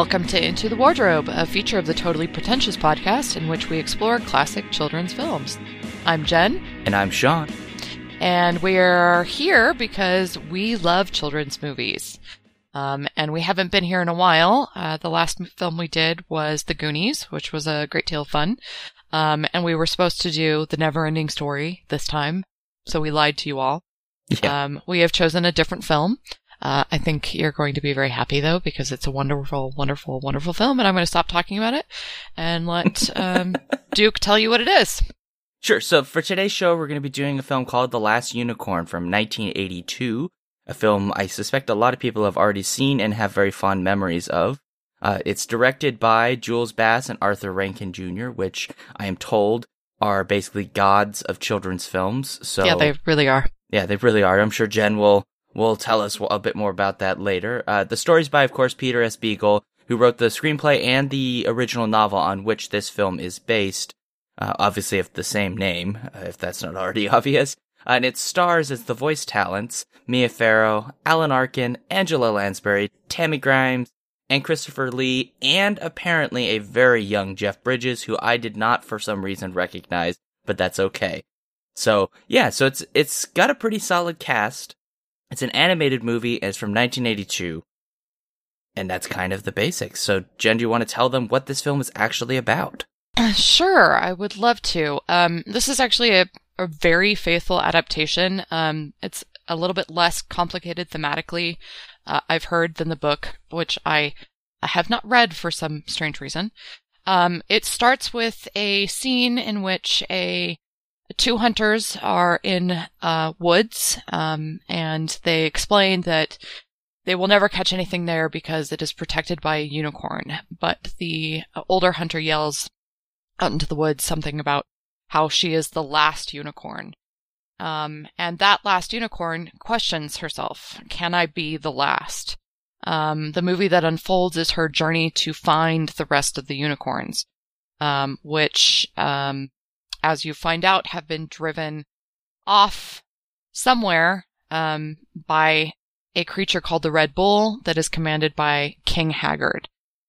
Welcome to Into the Wardrobe, a feature of the Totally Pretentious podcast in which we explore classic children's films. I'm Jen. And I'm Sean. And we're here because we love children's movies. And we haven't been here in a while. The last film we did was The Goonies, which was a great deal of fun. And we were supposed to do The Never-Ending Story this time, so we lied to you all. Yeah. We have chosen a different film. I think you're going to be very happy, though, because it's a wonderful, wonderful, wonderful film, and I'm going to stop talking about it and let Duke tell you what it is. Sure. So for today's show, we're going to be doing a film called The Last Unicorn from 1982, a film I suspect a lot of people have already seen and have very fond memories of. It's directed by Jules Bass and Arthur Rankin Jr., which I am told are basically gods of children's films. So yeah, they really are. Yeah, they really are. I'm sure Jen will tell us a bit more about that later. The story's by, of course, Peter S. Beagle, who wrote the screenplay and the original novel on which this film is based, obviously of the same name, if that's not already obvious. And it stars as the voice talents Mia Farrow, Alan Arkin, Angela Lansbury, Tammy Grimes, and Christopher Lee, and apparently a very young Jeff Bridges, who I did not for some reason recognize, but that's okay. So, yeah, so it's got a pretty solid cast. It's an animated movie, and it's from 1982, and that's kind of the basics. So, Jen, do you want to tell them what this film is actually about? Sure, I would love to. This is actually a very faithful adaptation. It's a little bit less complicated thematically, I've heard, than the book, which I have not read for some strange reason. It starts with a scene in which two hunters are in woods, and they explain that they will never catch anything there because it is protected by a unicorn. But the older hunter yells out into the woods something about how she is the last unicorn. And that last unicorn questions herself, can I be the last? The movie that unfolds is her journey to find the rest of the unicorns, which, as you find out, have been driven off somewhere by a creature called the Red Bull that is commanded by King Haggard.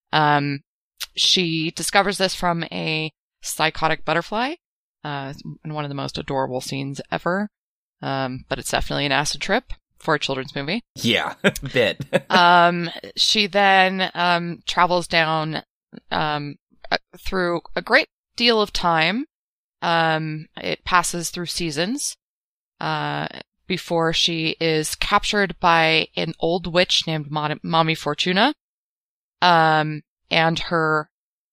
She discovers this from a psychotic butterfly in one of the most adorable scenes ever, but it's definitely an acid trip for a children's movie. Yeah, a bit. She then travels down through a great deal of time. It passes through seasons, before she is captured by an old witch named Mommy Fortuna, and her,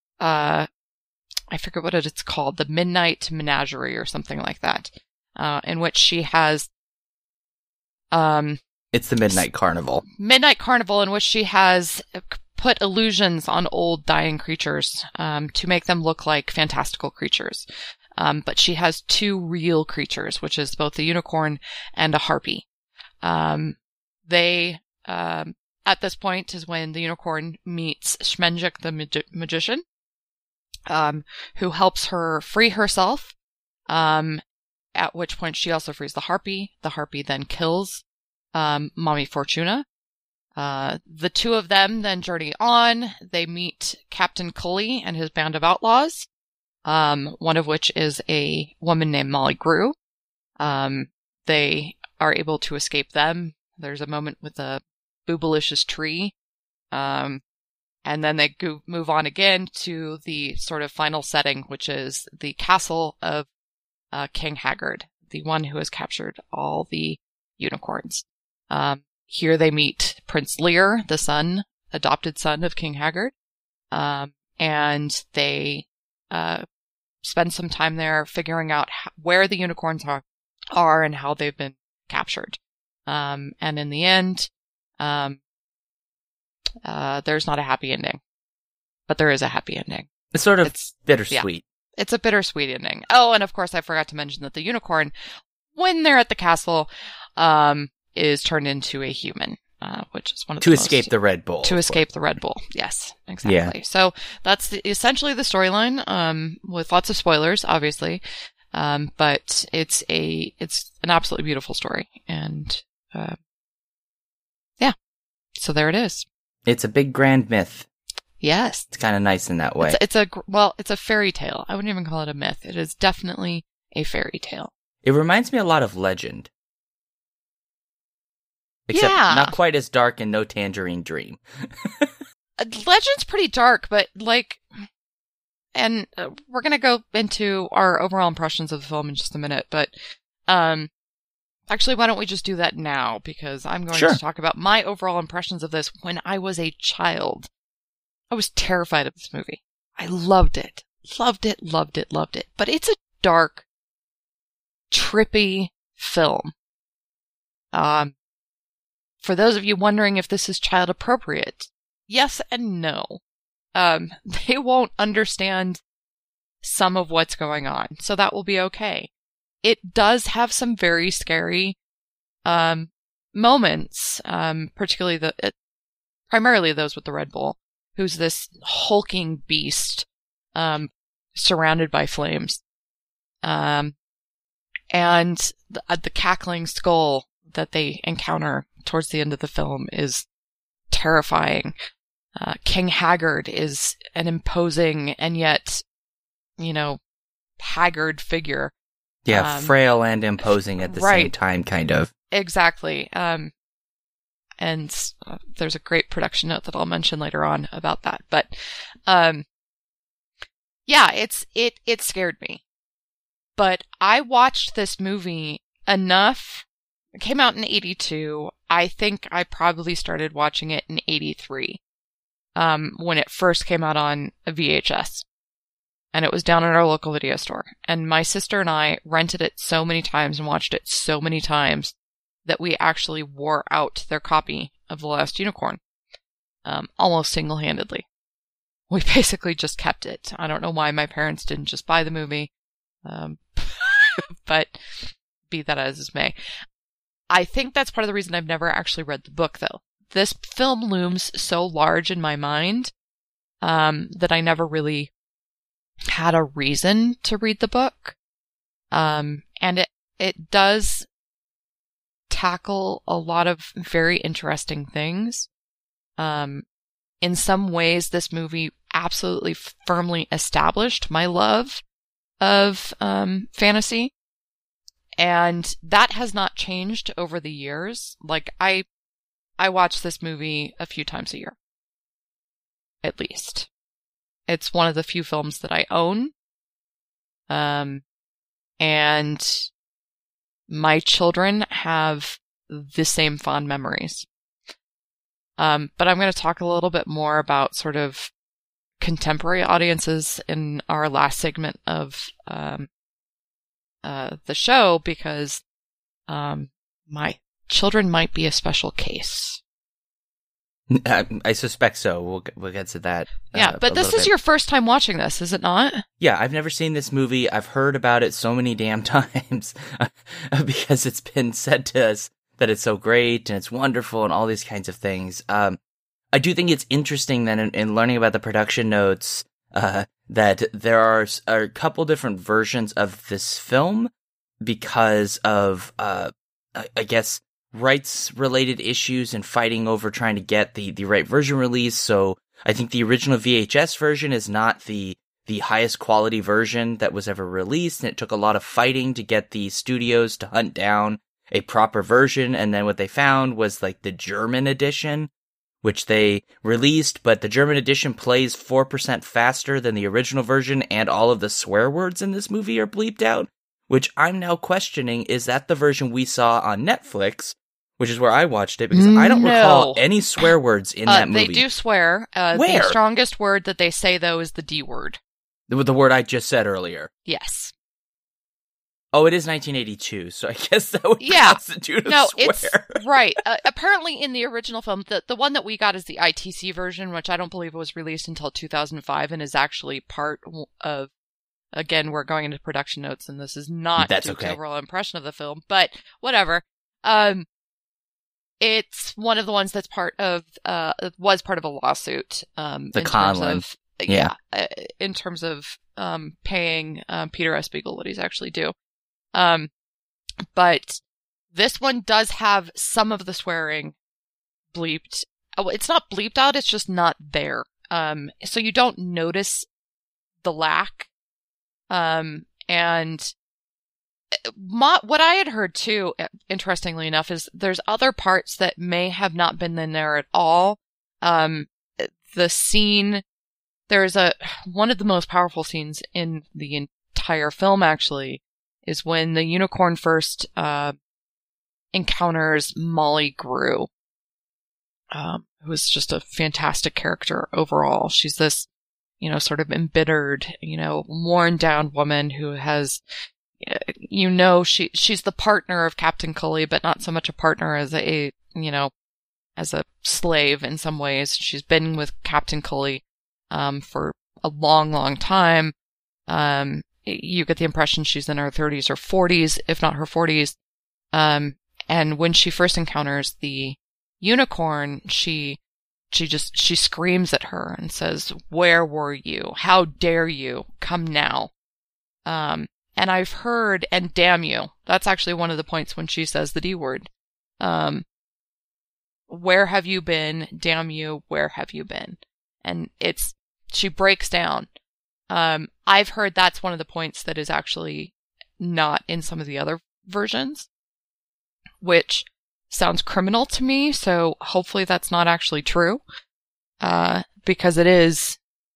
I forget what it's called, the Midnight Menagerie or something like that, in which she has, it's the Midnight Carnival. Midnight Carnival, in which she has put illusions on old dying creatures, to make them look like fantastical creatures. But she has two real creatures, which is both a unicorn and a harpy. They, at this point is when the unicorn meets Schmenjik the magician, who helps her free herself, at which point she also frees the harpy. The harpy then kills, Mommy Fortuna. The two of them then journey on. They meet Captain Cully and his band of outlaws. One of which is a woman named Molly Grew. They are able to escape them. There's a moment with a boobalicious tree. And then they move on again to the sort of final setting, which is the castle of King Haggard, the one who has captured all the unicorns. Here they meet Prince Lear, the adopted son of King Haggard. And they spend some time there figuring out where the unicorns are and how they've been captured. And in the end, there's not a happy ending, but there is a happy ending. It's sort of bittersweet. Yeah, it's a bittersweet ending. Oh, and of course I forgot to mention that the unicorn, when they're at the castle, is turned into a human. Which is one of the escape the Red Bull. To escape the Red Bull. Yes, exactly. Yeah. So that's essentially the storyline, with lots of spoilers, obviously. But it's an absolutely beautiful story. And, yeah. So there it is. It's a big grand myth. Yes. It's kind of nice in that way. It's a fairy tale. I wouldn't even call it a myth. It is definitely a fairy tale. It reminds me a lot of Legend. Except not quite as dark and no tangerine dream. Legend's pretty dark, but and we're going to go into our overall impressions of the film in just a minute, but actually, why don't we just do that now? Because I'm going to talk about my overall impressions of this when I was a child. I was terrified of this movie. I loved it. Loved it, loved it, loved it. But it's a dark, trippy film. For those of you wondering if this is child appropriate, yes and no. They won't understand some of what's going on, so that will be okay. It does have some very scary moments, primarily those with the Red Bull, who's this hulking beast surrounded by flames. And the cackling skull that they encounter towards the end of the film is terrifying. King Haggard is an imposing and yet, haggard figure. Yeah, frail and imposing at the same time, kind of. Exactly. And there's a great production note that I'll mention later on about that. But, it scared me. But I watched this movie enough. It came out in 82. I think I probably started watching it in 83, when it first came out on a VHS. And it was down at our local video store. And my sister and I rented it so many times and watched it so many times that we actually wore out their copy of The Last Unicorn, almost single-handedly. We basically just kept it. I don't know why my parents didn't just buy the movie, but be that as it may. I think that's part of the reason I've never actually read the book, though. This film looms so large in my mind that I never really had a reason to read the book. And it does tackle a lot of very interesting things. In some ways, this movie absolutely firmly established my love of fantasy. And that has not changed over the years. Like, I watch this movie a few times a year. At least. It's one of the few films that I own. And my children have the same fond memories. But I'm going to talk a little bit more about sort of contemporary audiences in our last segment of the show, because my children might be a special case. I suspect so. We'll get to that. Yeah, but this is your first time watching this, is it not? Yeah, I've never seen this movie. I've heard about it so many damn times because it's been said to us that it's so great and it's wonderful and all these kinds of things. I do think it's interesting that in learning about the production notes, that there are a couple different versions of this film because of, I guess, rights-related issues and fighting over trying to get the right version released. So I think the original VHS version is not the highest quality version that was ever released, and it took a lot of fighting to get the studios to hunt down a proper version. And then what they found was like the German edition, which they released, but the German edition plays 4% faster than the original version, and all of the swear words in this movie are bleeped out, which I'm now questioning, is that the version we saw on Netflix, which is where I watched it, because I don't recall any swear words in that movie. They do swear. Where? The strongest word that they say, though, is the D word. The word I just said earlier. Yes. Oh, it is 1982, so I guess that would constitute a swear. It's right. Apparently, in the original film, the one that we got is the ITC version, which I don't believe was released until 2005, and is actually part of. Again, we're going into production notes, and this is not the overall impression of the film, but whatever. It's one of the ones that's was part of a lawsuit. The Conlon. In terms of paying Peter S. Beagle what he's actually due. But this one does have some of the swearing bleeped. Oh, it's not bleeped out, it's just not there So you don't notice the lack. And what I had heard too, interestingly enough, is there's other parts that may have not been in there at all. The scene, there's one of the most powerful scenes in the entire film, actually, is when the unicorn first encounters Molly Grew, who is just a fantastic character overall. She's this, sort of embittered, worn down woman who has, she's the partner of Captain Cully, but not so much a partner as as a slave in some ways. She's been with Captain Cully, for a long, long time. You get the impression she's in her 30s or 40s, if not her 40s. And when she first encounters the unicorn, she screams at her and says, "Where were you? How dare you? Come now." And I've heard, and damn you. That's actually one of the points when she says the D word. Where have you been? Damn you. Where have you been? And she breaks down. I've heard that's one of the points that is actually not in some of the other versions, which sounds criminal to me, so hopefully that's not actually true, because it is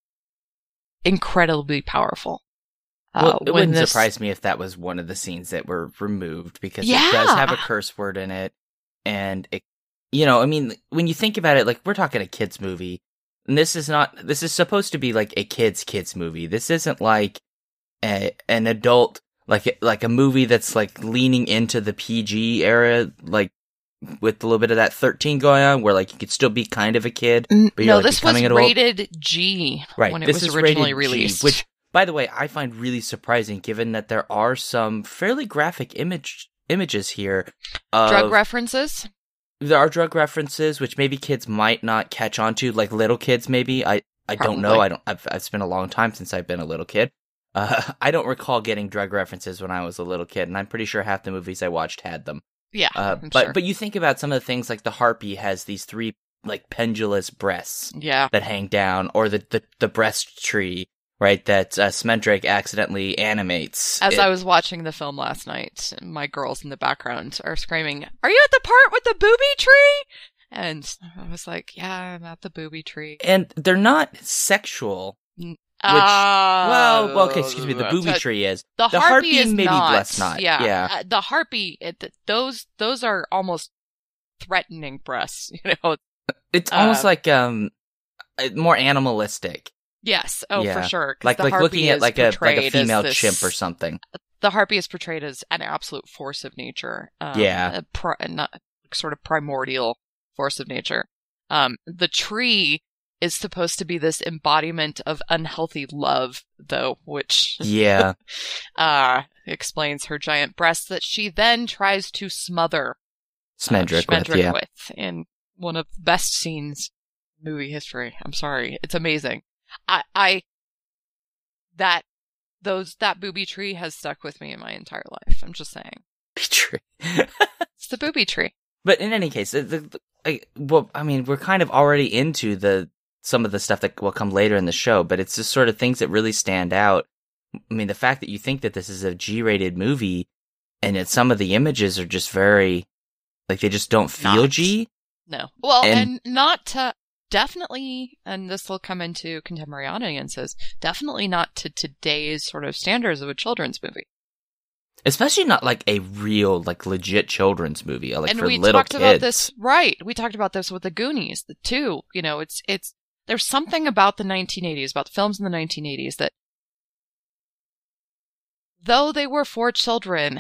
incredibly powerful. Well, it wouldn't surprise me if that was one of the scenes that were removed, because it does have a curse word in it, and it, when you think about it, like, we're talking a kid's movie, and this is supposed to be like a kid's movie. This isn't like an adult, like a movie that's like leaning into the PG era, like, with a little bit of that 13 going on, where like you could still be kind of a kid. But no, this was rated G when it was originally released. G, which, by the way, I find really surprising, given that there are some fairly graphic images here. Drug references? There are drug references, which maybe kids might not catch on to, like little kids maybe. I don't know. It's been a long time since I've been a little kid. I don't recall getting drug references when I was a little kid, and I'm pretty sure half the movies I watched had them. Yeah, but you think about some of the things, like the harpy has these 3 like pendulous breasts that hang down, or the breast tree, right, that Smendrake accidentally animates. As I was watching the film last night, my girls in the background are screaming, "Are you at the part with the booby tree?" And I was like, "Yeah, I'm at the booby tree." And they're not sexual. Well, okay, excuse me. The booby tree is. The harpy is maybe not. less not. Yeah. The harpy, those are almost threatening breasts. It's almost like more animalistic. Yes. Oh, yeah. For sure. Like looking at like a female chimp or something. The harpy is portrayed as an absolute force of nature. Not sort of primordial force of nature. The tree is supposed to be this embodiment of unhealthy love, though, which explains her giant breasts that she then tries to smother Smendrake with in one of the best scenes in movie history. I'm sorry, it's amazing. That booby tree has stuck with me in my entire life. I'm just saying. Tree. It's the booby tree. But in any case, we're kind of already into some of the stuff that will come later in the show, but it's just sort of things that really stand out. I mean, the fact that you think that this is a G-rated movie, and that some of the images are just very, like, they just don't feel G. No. Well, and not to, definitely, and this will come into contemporary audiences, definitely not to today's sort of standards of a children's movie. Especially not like a real, like, legit children's movie, like, and for little kids. And we talked about this, right. We talked about this with the Goonies, too. There's something about the 1980s, about the films in the 1980s, that though they were for children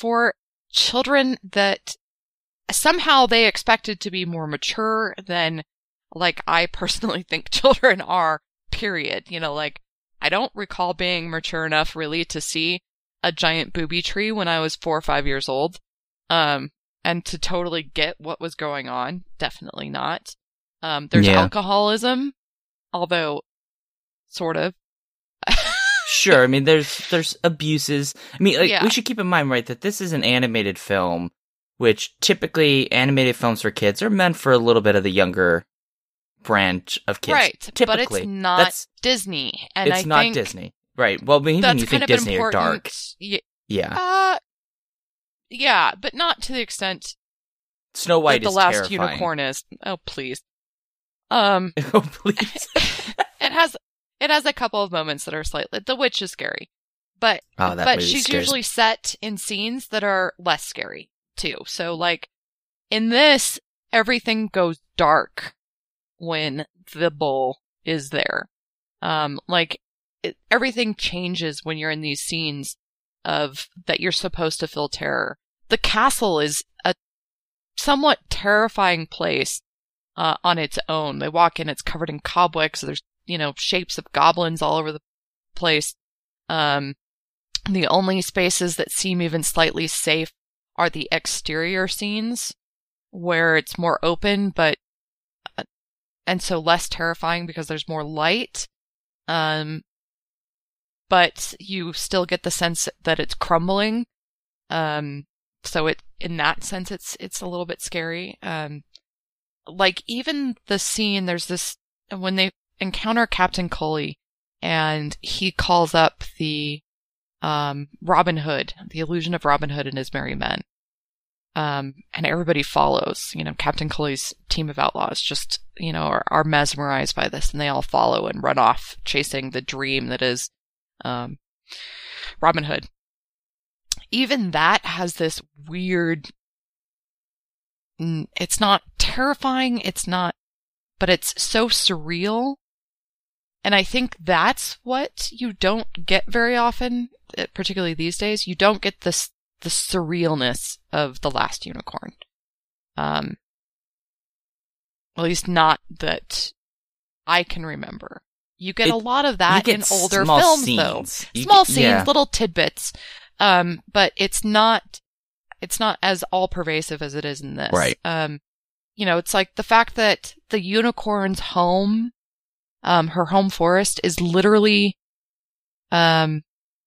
that somehow they expected to be more mature than, like, I personally think children are, period. I don't recall being mature enough really to see a giant booby tree when I was 4 or 5 years old. And to totally get what was going on. Definitely not. There's alcoholism, although sort of. Sure. I mean, there's abuses. I mean, we should keep in mind, right, that this is an animated film, which typically animated films for kids are meant for a little bit of the younger branch of kids. Right, Typically, but it's not Disney. And it's not Disney. Right. Well, even you think Disney are dark. Yeah. Yeah, but not to the extent Snow White that is the last terrifying. unicorn is. Oh, please. Oh, please. It has a couple of moments that are slightly. The witch is scary, but she's usually set in scenes that are less scary too. So, like in this, everything goes dark when the bull is there. Everything changes when you're in these scenes of that you're supposed to feel terror. The castle is a somewhat terrifying place on its own. They walk in, it's covered in cobwebs. There's, shapes of goblins all over the place. The only spaces that seem even slightly safe are the exterior scenes where it's more open, and so less terrifying because there's more light. But you still get the sense that it's crumbling. So in that sense, it's a little bit scary. Like even the scene, there's this, when they encounter Captain Cully and he calls up the, Robin Hood, the illusion of Robin Hood and his merry men. And everybody follows, Captain Cully's team of outlaws just, are mesmerized by this, and they all follow and run off chasing the dream that is, Robin Hood. Even that has this weird, it's not terrifying, but it's so surreal. And I think that's what you don't get very often, particularly these days. You don't get the surrealness of The Last Unicorn. At least not that I can remember. You get a lot of that in older films, though. Small scenes, little tidbits. But it's not as all pervasive as it is in this. Right. It's like the fact that the unicorn's home, her home forest is literally, it's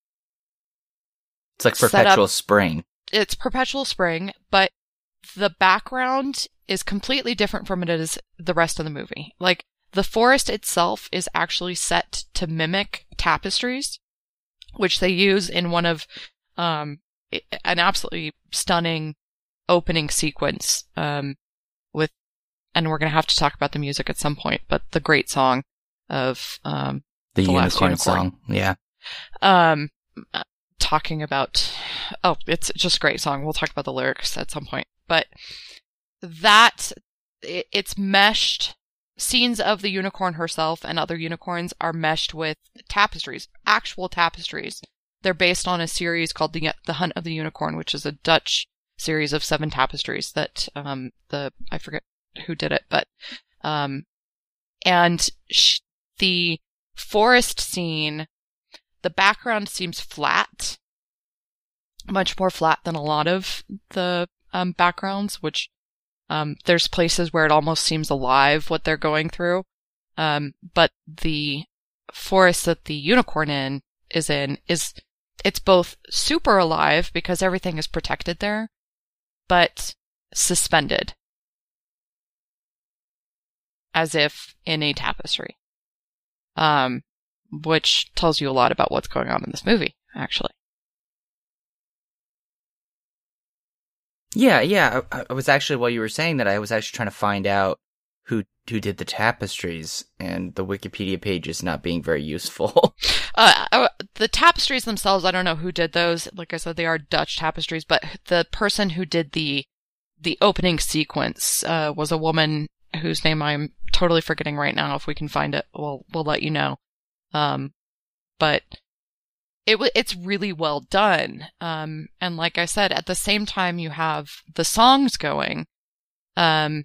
like perpetual spring. It's perpetual spring, but the background is completely different from it is the rest of the movie. Like, the forest itself is actually set to mimic tapestries, which they use in one of an absolutely stunning opening sequence with, and we're going to have to talk about the music at some point, but the great song of the Unicorn song. Yeah. Talking about, it's just a great song. We'll talk about the lyrics at some point, but it's meshed. Scenes of the unicorn herself and other unicorns are meshed with tapestries, actual tapestries. They're based on a series called The Hunt of the Unicorn, which is a Dutch series of 7 tapestries that, I forget who did it, but, the forest scene, the background seems flat, much more flat than a lot of the, backgrounds, which, there's places where it almost seems alive what they're going through. But the forest that the unicorn is it's both super alive because everything is protected there, but suspended. As if in a tapestry. Which tells you a lot about what's going on in this movie, actually. Yeah. I was actually, while you were saying that, I was actually trying to find out who did the tapestries, and the Wikipedia page is not being very useful. The tapestries themselves, I don't know who did those. Like I said, they are Dutch tapestries, but the person who did the opening sequence was a woman whose name I'm totally forgetting right now. If we can find it, we'll let you know. But it's really well done. And like I said, at the same time you have the songs going, and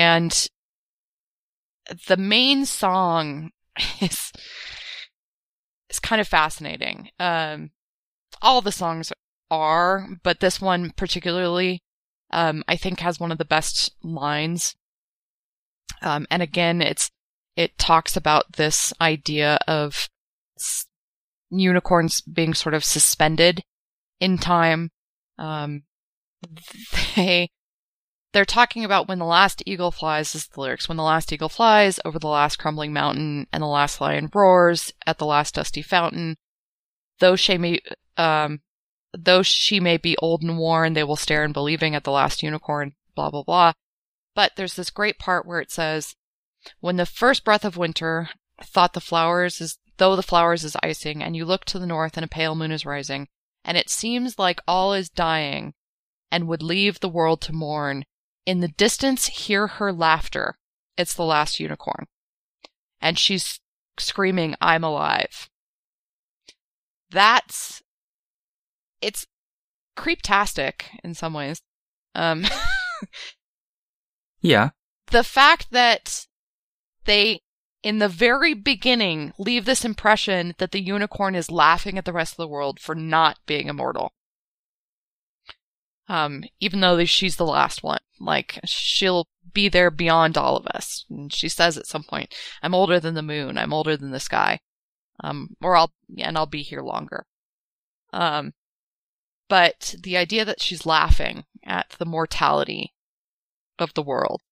the main song is kind of fascinating. All the songs are, but this one particularly, I think has one of the best lines. And again, it talks about this idea of unicorns being sort of suspended in time. they're talking about when the last eagle flies, this is the lyrics, when the last eagle flies over the last crumbling mountain and the last lion roars at the last dusty fountain, though she may be old and worn, they will stare unbelieving at the last unicorn, blah, blah, blah. But there's this great part where it says, when the first breath of winter though the flowers is icing, and you look to the north and a pale moon is rising, and it seems like all is dying and would leave the world to mourn. In the distance, hear her laughter. It's the last unicorn. And she's screaming, I'm alive. It's creeptastic in some ways. Yeah. The fact that they, in the very beginning, leave this impression that the unicorn is laughing at the rest of the world for not being immortal. Even though she's the last one. Like, she'll be there beyond all of us. And she says at some point, I'm older than the moon, I'm older than the sky. I'll be here longer. But the idea that she's laughing at the mortality of the world,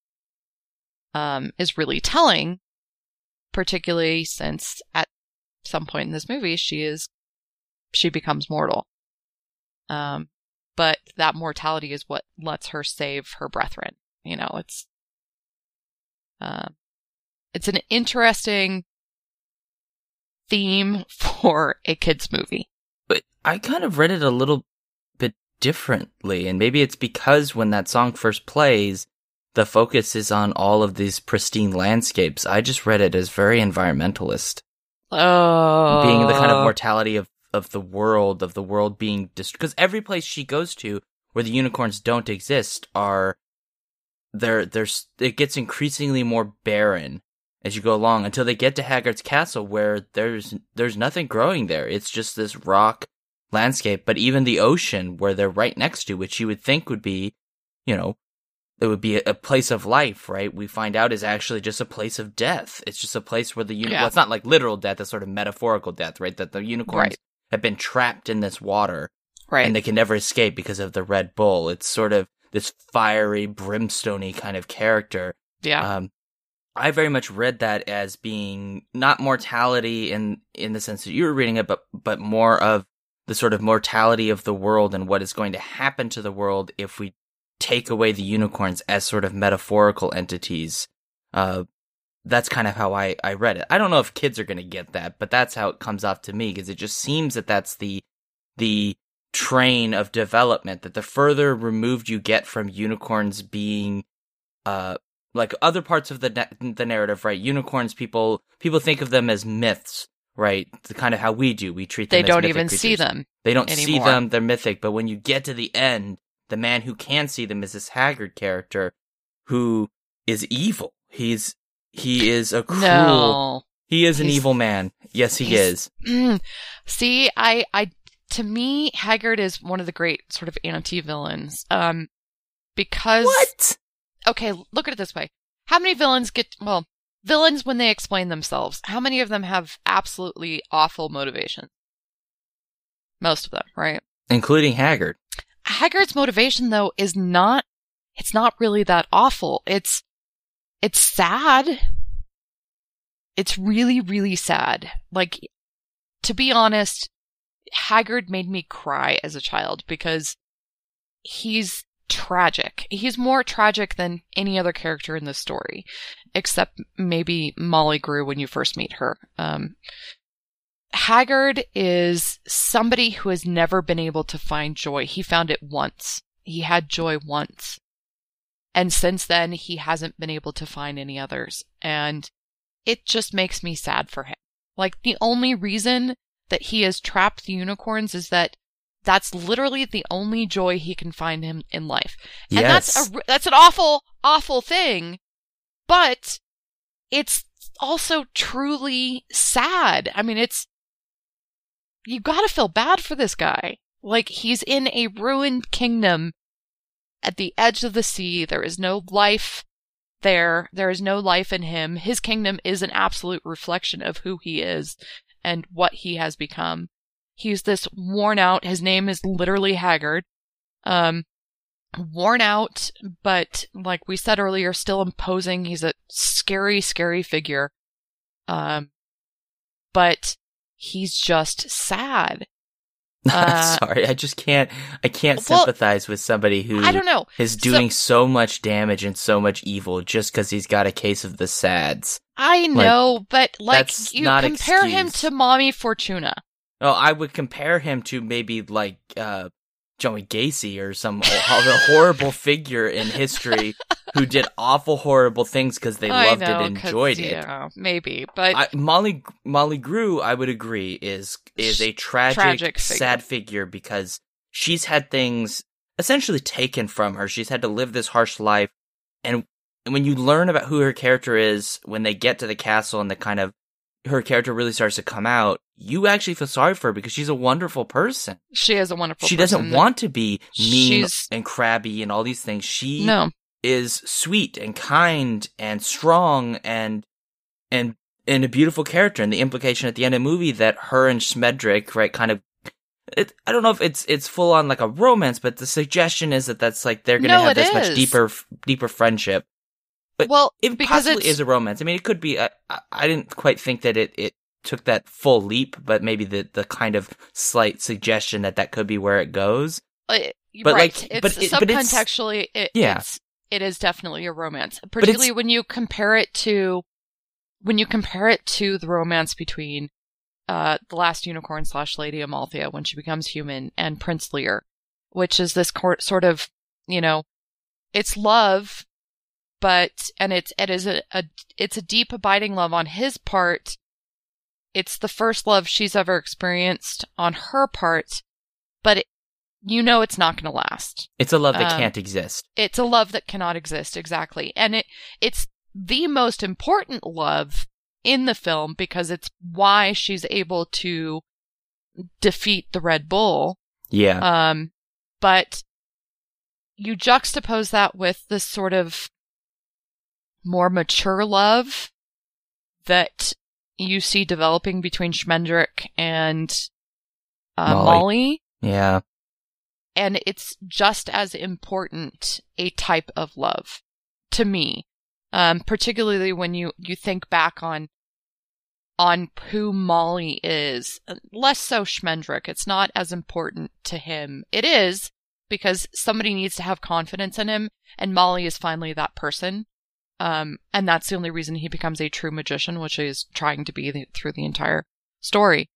is really telling, particularly since at some point in this movie, she becomes mortal. But that mortality is what lets her save her brethren. You know, it's an interesting theme for a kid's movie. But I kind of read it a little bit differently, and maybe it's because when that song first plays, the focus is on all of these pristine landscapes. I just read it as very environmentalist. Oh. Being the kind of mortality of the world being because every place she goes to where the unicorns don't exist it gets increasingly more barren as you go along until they get to Haggard's castle, where there's nothing growing there. It's just this rock landscape. But even the ocean where they're right next to, which you would think would be, it would be a place of life, right? We find out is actually just a place of death. It's just a place where well, it's not like literal death, it's sort of metaphorical death, right? That the unicorns have been trapped in this water, right? And they can never escape because of the Red Bull. It's sort of this fiery, brimstone-y kind of character. Yeah. I very much read that as being not mortality in the sense that you were reading it, but more of the sort of mortality of the world and what is going to happen to the world if we take away the unicorns as sort of metaphorical entities. That's kind of how I read it. I don't know if kids are going to get that, but that's how it comes off to me, because it just seems that that's the train of development, that the further removed you get from unicorns being, like other parts of the narrative, right? Unicorns, people think of them as myths, right? The kind of how we do. We treat them as mythic creatures. They don't even see them. They don't see them. They're mythic. But when you get to the end, the man who can see them is this Haggard character who is evil. He is a cruel... No. He is an evil man. Yes, he is. See, to me, Haggard is one of the great sort of anti-villains. Because... What? Okay, look at it this way. How many villains villains when they explain themselves, how many of them have absolutely awful motivation? Most of them, right? Including Haggard. Haggard's motivation, though, it's not really that awful. It's sad. It's really, really sad. Like, to be honest, Haggard made me cry as a child because he's tragic. He's more tragic than any other character in this story, except maybe Molly Grew when you first meet her. Haggard is somebody who has never been able to find joy. He found it once. He had joy once. And since then, he hasn't been able to find any others. And it just makes me sad for him. Like, the only reason that he has trapped the unicorns is that that's literally the only joy he can find him in life. And yes. That's an awful, awful thing. But it's also truly sad. I mean, you gotta feel bad for this guy. Like, he's in a ruined kingdom at the edge of the sea. There is no life there. There is no life in him. His kingdom is an absolute reflection of who he is and what he has become. He's this worn out, his name is literally Haggard, worn out, but like we said earlier, still imposing. He's a scary, scary figure. But he's just sad. Sorry, I can't sympathize with somebody who I don't know. is doing so much damage and so much evil just because he's got a case of the sads. I know, but like that's you not compare excuse. him to Mommy Fortuna. Oh, I would compare him to maybe like Joey Gacy or some horrible figure in history who did awful, horrible things because they loved it and enjoyed it. Yeah, maybe, but Molly Grew, I would agree, is a tragic sad figure because she's had things essentially taken from her. She's had to live this harsh life, and when you learn about who her character is, when they get to the castle and the kind of her character really starts to come out, you actually feel sorry for her because she's a wonderful person. She is a wonderful person. She doesn't want to be mean and crabby and all these things. She is sweet and kind and strong and a beautiful character. And the implication at the end of the movie that her and Schmendrick, right, kind of, I don't know if it's full on like a romance, but the suggestion is that that's like they're going to have this much deeper friendship. But it possibly is a romance. I mean, it could be. I didn't quite think that it took that full leap, but maybe the kind of slight suggestion that could be where it goes. But subcontextually, it is definitely a romance, particularly when you compare it to the romance between the Last Unicorn / Lady Amalthea when she becomes human and Prince Lear, which is this sort of, it's love. But it's a deep, abiding love on his part. It's the first love she's ever experienced on her part, but it's not going to last. It's a love that can't exist. It's a love that cannot exist, exactly. And it's the most important love in the film because it's why she's able to defeat the Red Bull. Yeah. But you juxtapose that with this sort of more mature love that you see developing between Schmendrick and Molly. Yeah. And it's just as important a type of love to me, particularly when you think back on who Molly is. Less so Schmendrick. It's not as important to him. It is because somebody needs to have confidence in him, and Molly is finally that person. And that's the only reason he becomes a true magician, which he's trying to be through the entire story.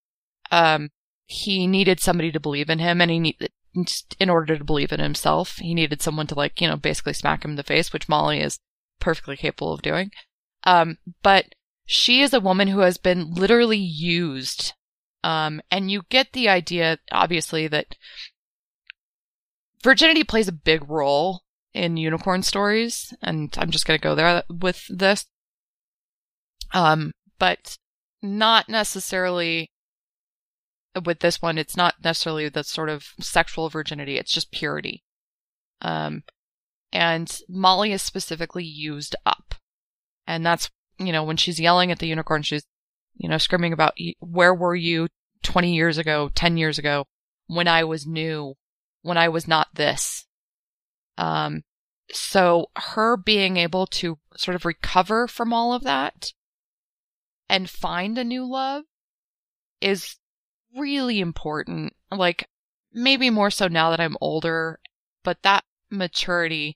He needed somebody to believe in him, and in order to believe in himself, he needed someone to basically smack him in the face, which Molly is perfectly capable of doing. But she is a woman who has been literally used. And you get the idea, obviously, that virginity plays a big role in unicorn stories, and I'm just going to go there with this. But not necessarily with this one. It's not necessarily the sort of sexual virginity. It's just purity. And Molly is specifically used up. And that's, when she's yelling at the unicorn, she's, screaming about, where were you 20 years ago, 10 years ago, when I was new, when I was not this. So her being able to sort of recover from all of that and find a new love is really important. Like, maybe more so now that I'm older, but that maturity,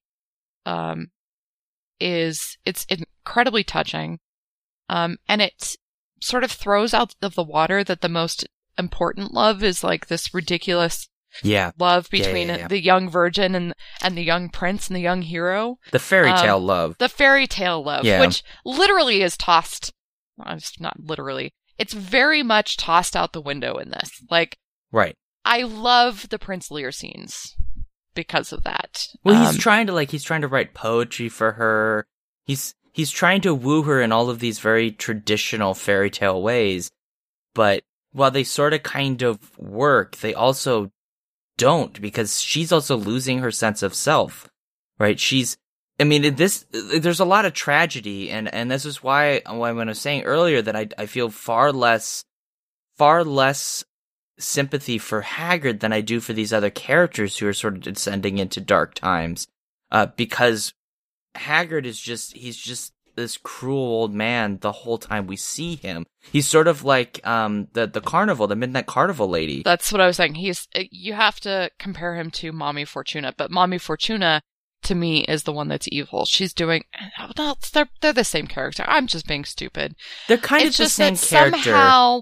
it's incredibly touching. And it sort of throws out of the water that the most important love is like this ridiculous love between the young virgin and the young prince and the young hero. The fairy tale love. The fairy tale love, which literally is tossed. Not literally. It's very much tossed out the window in this. Like, right. I love the Prince Lear scenes because of that. Well, he's trying to write poetry for her. He's trying to woo her in all of these very traditional fairy tale ways. But while they sort of kind of work, they also don't, because she's also losing her sense of self, right? There's a lot of tragedy, and this is why when I was saying earlier that I feel far less sympathy for Haggard than I do for these other characters who are sort of descending into dark times. Because Haggard is he's just this cruel old man the whole time we see him. He's sort of like the carnival, the Midnight Carnival lady. That's what I was saying. You have to compare him to Mommy Fortuna, but Mommy Fortuna to me is the one that's evil. She's doing no, they're the same character. I'm just being stupid. They're kind of the same character. Somehow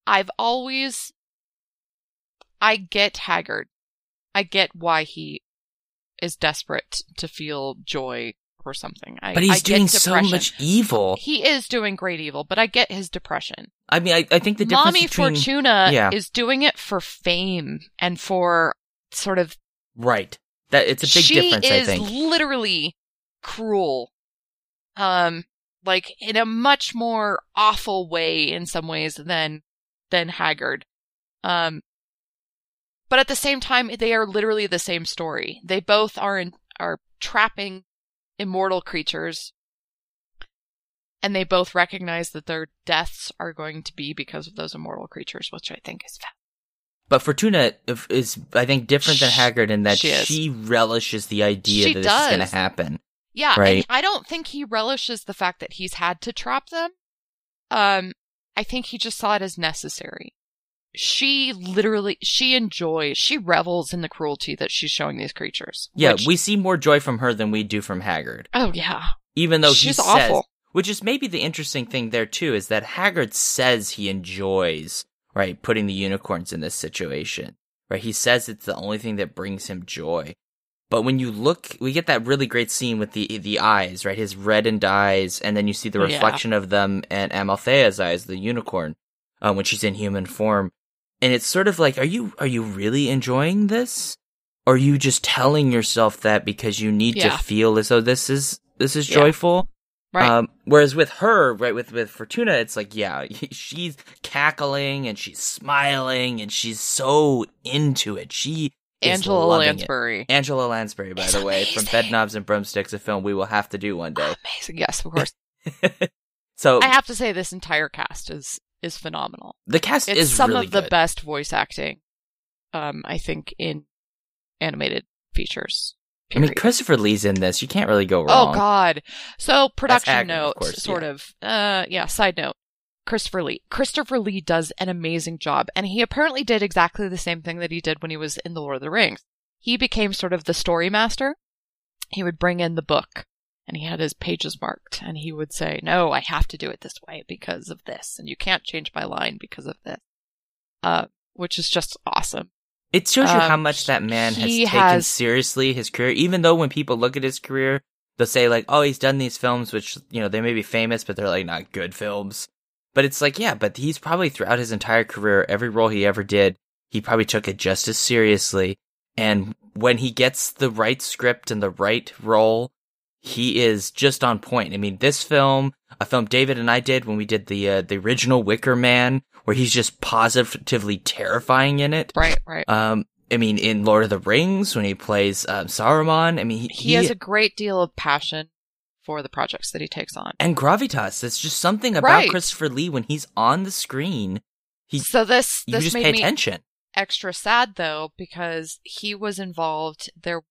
I get Haggard. I get why he is desperate to feel joy or something. But he's doing so much evil. He is doing great evil, but I get his depression. I mean, I think the difference Mommy between... Fortuna is doing it for fame and for sort of... Right. That it's a big difference, I think. She is literally cruel. Like, in a much more awful way in some ways than Haggard. But at the same time, they are literally the same story. They both are trapping immortal creatures, and they both recognize that their deaths are going to be because of those immortal creatures, which I think is fat. But Fortuna is, I think, different than Haggard in that she relishes the idea that this is going to happen. Yeah, right? And I don't think he relishes the fact that he's had to trap them. I think he just saw it as necessary. She revels in the cruelty that she's showing these creatures. Yeah, we see more joy from her than we do from Haggard. Oh, yeah. Even though she's awful. Which is maybe the interesting thing there, too, is that Haggard says he enjoys, right, putting the unicorns in this situation. Right, he says it's the only thing that brings him joy. But when you look, we get that really great scene with the eyes, right, his reddened eyes, and then you see the reflection of them and Amalthea's eyes, the unicorn, when she's in human form. And it's sort of like, are you really enjoying this? Or are you just telling yourself that because you need to feel as though this is joyful? Right. Whereas with her, right, with Fortuna, it's like, she's cackling and she's smiling and she's so into it. She Angela Lansbury. Angela Lansbury, by the way, from Bedknobs and Broomsticks, a film we will have to do one day. Amazing, yes, of course. So I have to say, this entire cast is phenomenal. The cast is some really of the best voice acting, I think, in animated features. Period. I mean, Christopher Lee's in this. You can't really go wrong. Oh, God. So, production Haggard, note, of course, sort of. Side note. Christopher Lee. Christopher Lee does an amazing job, and he apparently did exactly the same thing that he did when he was in The Lord of the Rings. He became sort of the story master. He would bring in the book, and he had his pages marked, and he would say, no, I have to do it this way because of this, and you can't change my line because of this. Which is just awesome. It shows you how much that man has taken seriously his career, even though when people look at his career, they'll say like, oh, he's done these films, which, they may be famous, but they're like not good films. But it's like, but he's probably throughout his entire career, every role he ever did, he probably took it just as seriously. And when he gets the right script and the right role, he is just on point. I mean, this film, a film David and I did when we did the original Wicker Man, where he's just positively terrifying in it. Right. I mean, in Lord of the Rings, when he plays Saruman, I mean, he has a great deal of passion for the projects that he takes on. And gravitas. It's just something about Christopher Lee when he's on the screen. You just pay attention. Extra sad, though, because he was involved.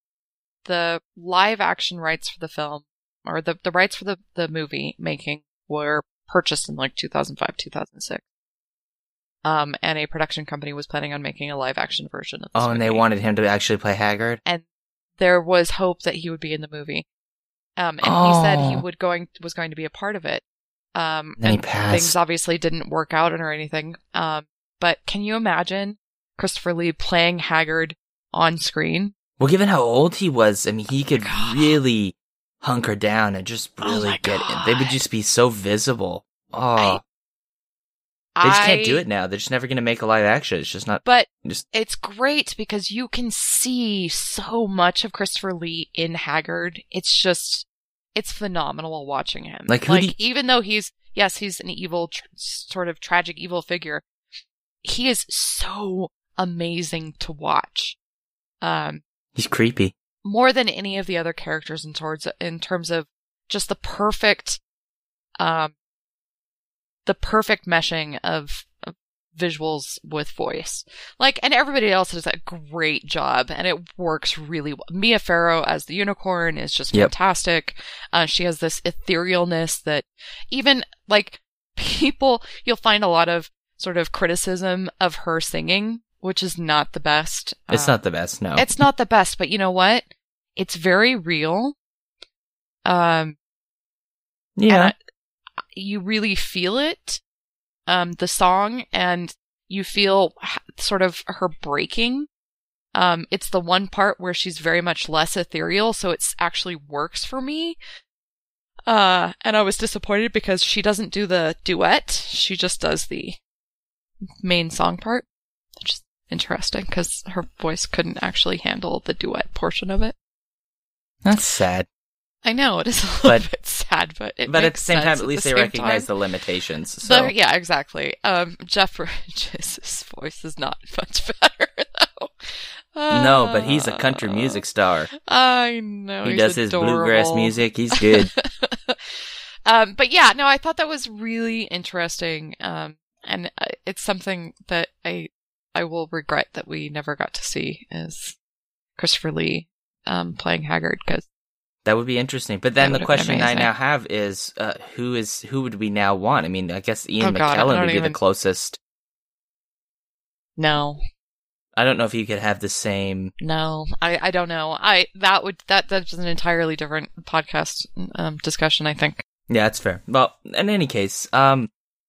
The live action rights for the film, or the rights for the movie making, were purchased in like 2005, 2006. And a production company was planning on making a live action version of this movie. And they wanted him to actually play Haggard? And there was hope that he would be in the movie. And he said he was going to be a part of it. Then he passed. Things obviously didn't work out or anything. But can you imagine Christopher Lee playing Haggard on screen? Well, given how old he was, I mean, he could really hunker down and just really get in. They would just be so visible. They just can't do it now. They're just never going to make a live action. It's just not. But it's great because you can see so much of Christopher Lee in Haggard. It's phenomenal while watching him. Even though he's an evil, sort of tragic evil figure, he is so amazing to watch. He's creepy. More than any of the other characters in terms of just the perfect meshing of visuals with voice. Like, and everybody else does a great job, and it works really well. Mia Farrow as the unicorn is just fantastic. She has this etherealness that even, like, you'll find a lot of sort of criticism of her singing, which is not the best. It's not the best, no. It's not the best, but you know what? It's very real. You really feel it, the song, and you feel sort of her breaking. It's the one part where she's very much less ethereal, so it actually works for me. And I was disappointed because she doesn't do the duet. She just does the main song part, which is interesting because her voice couldn't actually handle the duet portion of it. That's sad. I know, it is a little bit sad, but it But makes at the same time, at least they recognize time. the limitations. So. Yeah, exactly. Jeff Bridges' voice is not much better, though. No, but he's a country music star. I know. He does his bluegrass music. He's good. But yeah, no, I thought that was really interesting. And it's something that I will regret that we never got to see is Christopher Lee playing Haggard, because that would be interesting. But then the question I now have is, who would we now want? I mean, I guess Ian McKellen would be the closest. No. I don't know if you could have the same. No, I don't know. That's an entirely different podcast discussion, I think. Yeah, that's fair. Well, in any case, we've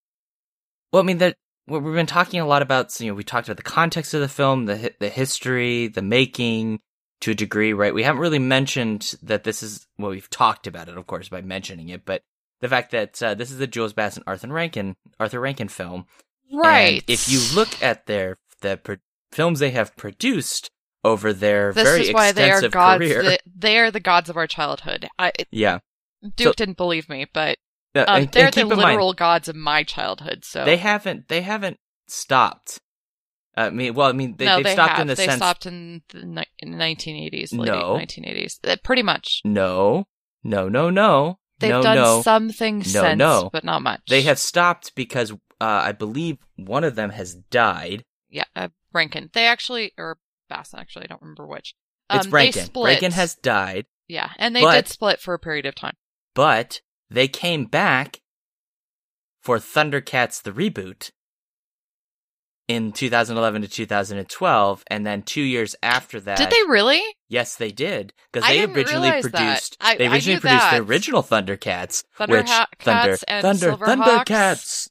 been talking a lot about, we talked about the context of the film, the history, the making, to a degree, right? We haven't really mentioned that this is, we've talked about it, of course, by mentioning it, but the fact that this is the Jules Bass and Arthur Rankin film. Right. And if you look at the films they have produced over their very extensive career. They are the gods of our childhood. Duke didn't believe me, but they're the literal gods of my childhood. So they haven't stopped. They've stopped in the sense. They stopped in the 1980s, late 1980s. Pretty much. No. They've done something since, but not much. They have stopped because I believe one of them has died. Yeah, Rankin. Or Bass, actually, I don't remember which. It's Rankin. Rankin has died. Yeah, and they did split for a period of time. But they came back for Thundercats the reboot in 2011 to 2012, and then 2 years after that. Did they really? Yes, they did, because they originally produced. They originally produced the original Thundercats, Thundercats and Silverhawks.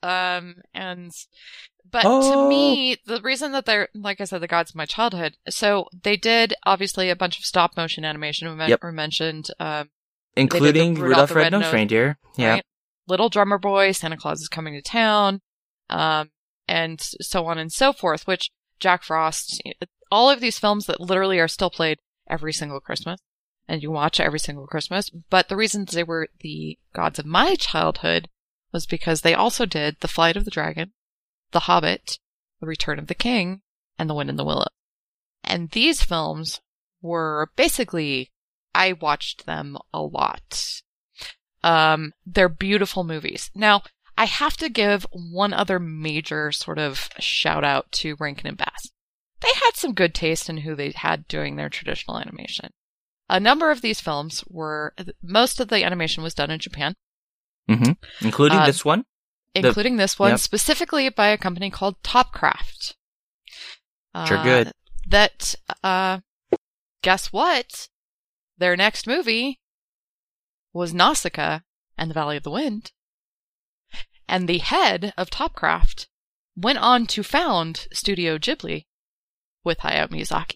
But to me, the reason that they're, like I said, the gods of my childhood. So they did obviously a bunch of stop motion animation. Were mentioned, including Rudolph the Red-Nosed Reindeer. Yeah, right? Little Drummer Boy, Santa Claus is Coming to Town. And so on and so forth, which Jack Frost, all of these films that literally are still played every single Christmas, and you watch every single Christmas. But the reasons they were the gods of my childhood was because they also did The Flight of the Dragon, The Hobbit, The Return of the King, and The Wind in the Willows. And these films were basically, I watched them a lot. They're beautiful movies. Now, I have to give one other major sort of shout out to Rankin and Bass. They had some good taste in who they had doing their traditional animation. A number of these films most of the animation was done in Japan. Mm-hmm. Including this one? Including this one, specifically by a company called Topcraft. Sure good. Guess what? Their next movie was Nausicaa and the Valley of the Wind. And the head of Topcraft went on to found Studio Ghibli with Hayao Miyazaki.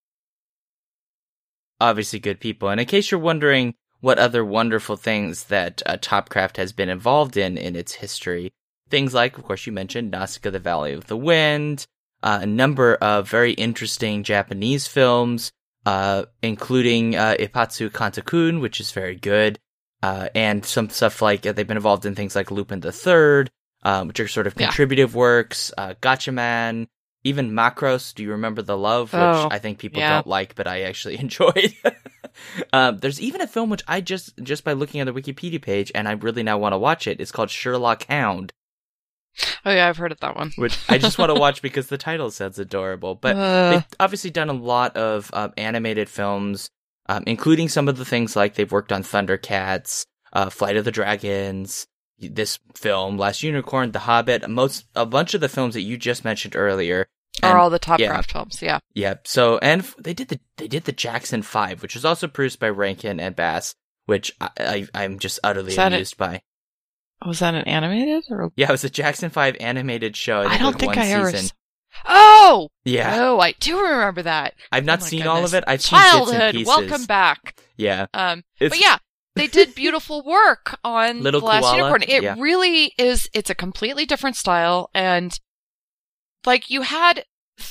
Obviously good people. And in case you're wondering what other wonderful things that Topcraft has been involved in its history, things like, of course, you mentioned Nausicaa, the Valley of the Wind, a number of very interesting Japanese films, including Ipatsu Kantakun, which is very good. And some stuff like they've been involved in things like Lupin the Third, which are sort of contributive works, Gatchaman, even Macross. Do you remember The Love? Which I think people don't like, but I actually enjoyed. There's even a film which I just by looking at the Wikipedia page, and I really now want to watch it. It's called Sherlock Hound. Oh yeah, I've heard of that one. which I just want to watch because the title sounds adorable. But they've obviously done a lot of animated films, including some of the things like they've worked on Thundercats, Flight of the Dragons, this film, Last Unicorn, The Hobbit, a bunch of the films that you just mentioned earlier. Are all the Top Craft films, yeah. Yeah, so, and they did the Jackson 5, which was also produced by Rankin and Bass, which I'm just utterly amused by. Was that an animated? Or? Yeah, it was a Jackson 5 animated show. I don't think I ever season. Oh! Yeah. Oh, I do remember that. I've not seen all of it. I've Childhood, seen bits and pieces. welcome back. Yeah. But yeah, they did beautiful work on Little The Last Koala, Unicorn. It yeah. really is, it's a completely different style, and like you had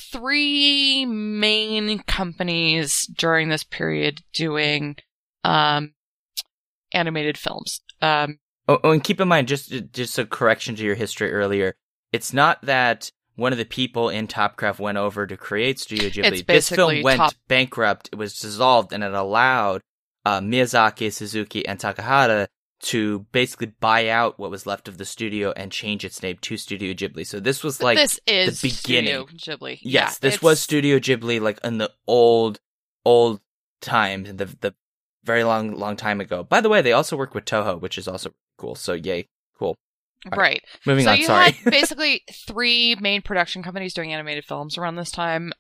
3 main companies during this period doing animated films. Oh, and keep in mind, just a correction to your history earlier. It's not that one of the people in Topcraft went over to create Studio Ghibli. This film went bankrupt. It was dissolved, and it allowed Miyazaki, Suzuki, and Takahata to basically buy out what was left of the studio and change its name to Studio Ghibli. So this was like this is the beginning. Studio Ghibli. Yes, this was Studio Ghibli, like in the old times, the very long time ago. By the way, they also work with Toho, which is also cool. So yay, cool. Right. Moving on. So you had basically 3 main production companies doing animated films around this time.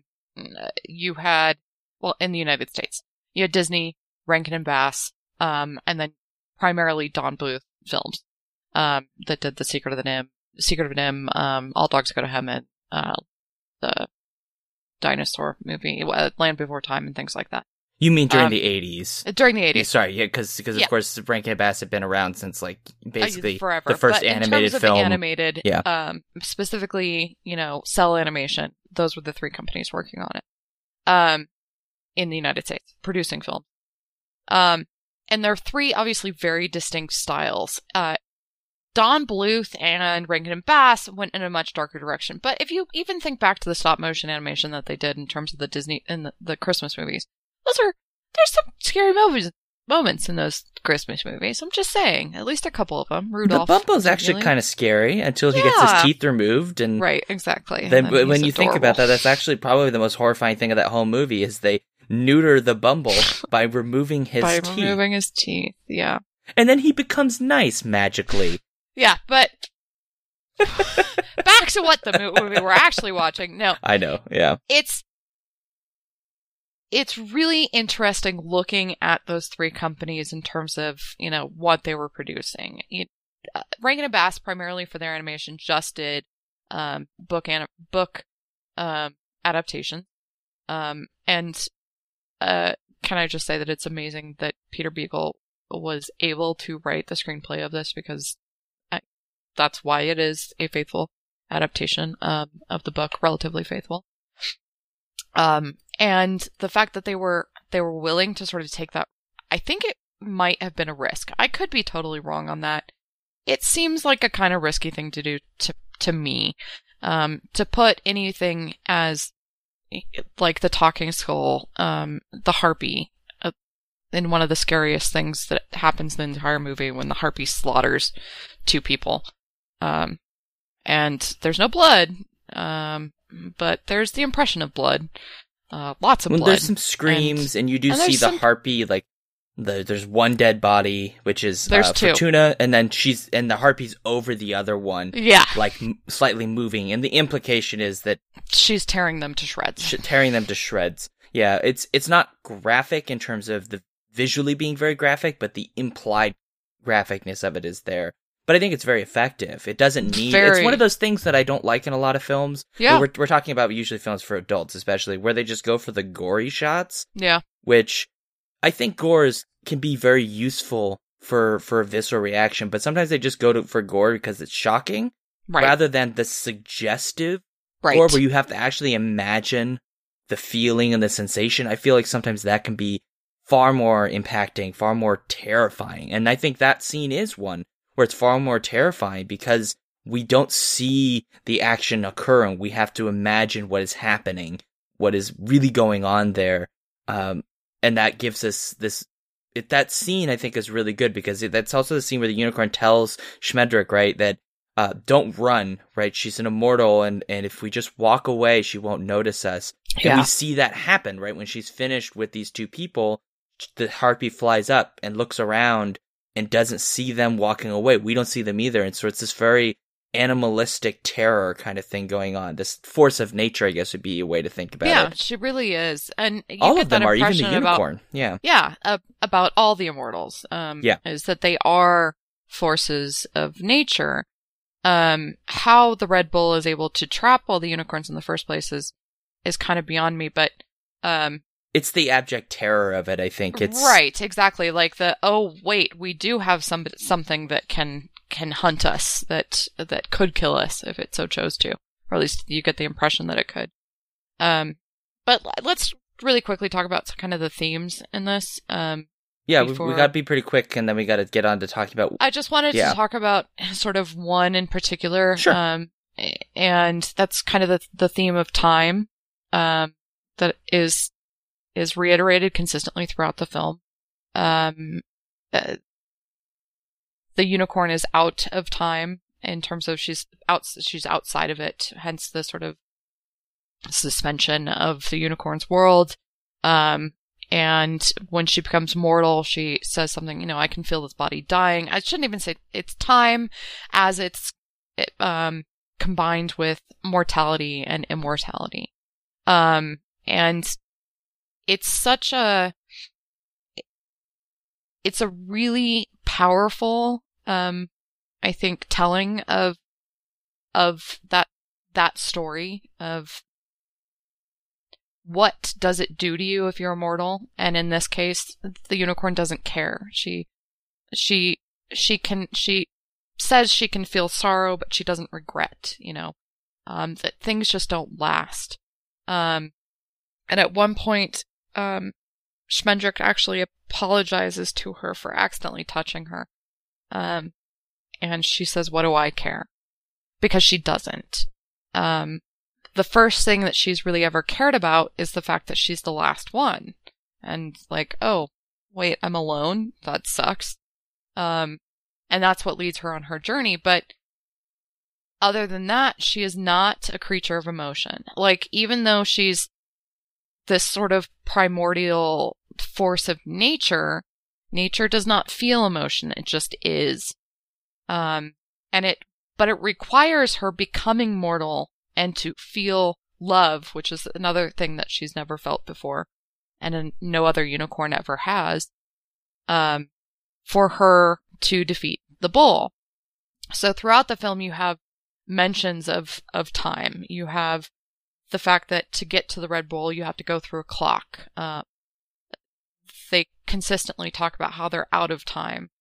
You had, well, in the United States, you had Disney, Rankin and Bass, and then primarily Don Bluth films that did The Secret of NIMH, All Dogs Go to Heaven, the dinosaur movie, Land Before Time, and things like that. You mean during the 80s? During the 80s. Sorry, yeah, because of course Rankin and Bass had been around since like basically forever. The first but animated in terms film. Of the animated, yeah. Specifically, Cell Animation. Those were the 3 companies working on it. In the United States, producing films. And there are 3 obviously very distinct styles. Don Bluth and Rankin and Bass went in a much darker direction. But if you even think back to the stop motion animation that they did in terms of the Disney and the Christmas movies, there's some scary moments in those Christmas movies. I'm just saying, at least a couple of them. Rudolph. The Bumpo's actually kind of scary until he gets his teeth removed, and right, exactly. Then when you think about that, that's actually probably the most horrifying thing of that whole movie is they neuter the Bumble by removing his teeth. By removing his teeth, yeah. And then he becomes nice magically. Yeah, but back to what the movie we're actually watching. No, I know. Yeah, it's really interesting looking at those 3 companies in terms of, what they were producing. Rankin and Bass, primarily for their animation, just did book adaptation. And can I just say that it's amazing that Peter Beagle was able to write the screenplay of this, because that's why it is a faithful adaptation of the book, relatively faithful. And the fact that they were willing to sort of take that, I think it might have been a risk. I could be totally wrong on that. It seems like a kind of risky thing to do to me, to put anything as like the talking skull, the harpy, in one of the scariest things that happens in the entire movie when the harpy slaughters 2 people. And there's no blood, but there's the impression of blood. Lots of blood. There's some screams, and you do see the harpy, like, there's one dead body, which is Fortuna, and then the harpy's over the other one. Yeah. Like, slightly moving, and the implication is that she's tearing them to shreds. Yeah, it's not graphic in terms of the visually being very graphic, but the implied graphicness of it is there. But I think it's very effective. It doesn't need... It's one of those things that I don't like in a lot of films. Yeah. We're talking about usually films for adults, especially, where they just go for the gory shots. Yeah. Which I think gores can be very useful for a visceral reaction, but sometimes they just go for gore because it's shocking, rather than the suggestive gore where you have to actually imagine the feeling and the sensation. I feel like sometimes that can be far more impacting, far more terrifying. And I think that scene is one where it's far more terrifying because we don't see the action occurring. We have to imagine what is happening, what is really going on there. And that gives us this... that scene, I think, is really good because that's also the scene where the unicorn tells Schmendrick, right, that don't run, right? She's an immortal, and if we just walk away, she won't notice us. Yeah. And we see that happen, right? When she's finished with these two people, the harpy flies up and looks around and doesn't see them walking away. We don't see them either. And so it's this very animalistic terror kind of thing going on. This force of nature, I guess, would be a way to think about it. Yeah, she really is. And you all get of them that are, even the impression unicorn. about all the immortals. Is that they are forces of nature. How the Red Bull is able to trap all the unicorns in the first place is kind of beyond me, but it's the abject terror of it, I think. It's right, exactly. Like wait, we do have something that can hunt us, that could kill us if it so chose to, or at least you get the impression that it could. But let's really quickly talk about kind of the themes in this. Yeah, we got to be pretty quick, and then we got to get on to talking about... I just wanted to talk about sort of one in particular. Sure. And that's kind of the theme of time, that is reiterated consistently throughout the film. The unicorn is out of time in terms of she's outside of it, hence the sort of suspension of the unicorn's world. And when she becomes mortal, she says something, I can feel this body dying. I shouldn't even say it's time, as it's combined with mortality and immortality. And it's it's a really powerful, I think, telling of that story of what does it do to you if you're immortal? And in this case, the unicorn doesn't care. She says she can feel sorrow, but she doesn't regret, that things just don't last. And at one point, Schmendrick actually apologizes to her for accidentally touching her. And she says, "What do I care?" Because she doesn't. The first thing that she's really ever cared about is the fact that she's the last one. And like, oh, wait, I'm alone? That sucks. And that's what leads her on her journey. But other than that, she is not a creature of emotion. Like, even though she's this sort of primordial force of nature, nature does not feel emotion. It just is. But it requires her becoming mortal and to feel love, which is another thing that she's never felt before, and no other unicorn ever has, for her to defeat the bull. So throughout the film, you have mentions of time. You have the fact that to get to the Red Bull, you have to go through a clock. They consistently talk about how they're out of time,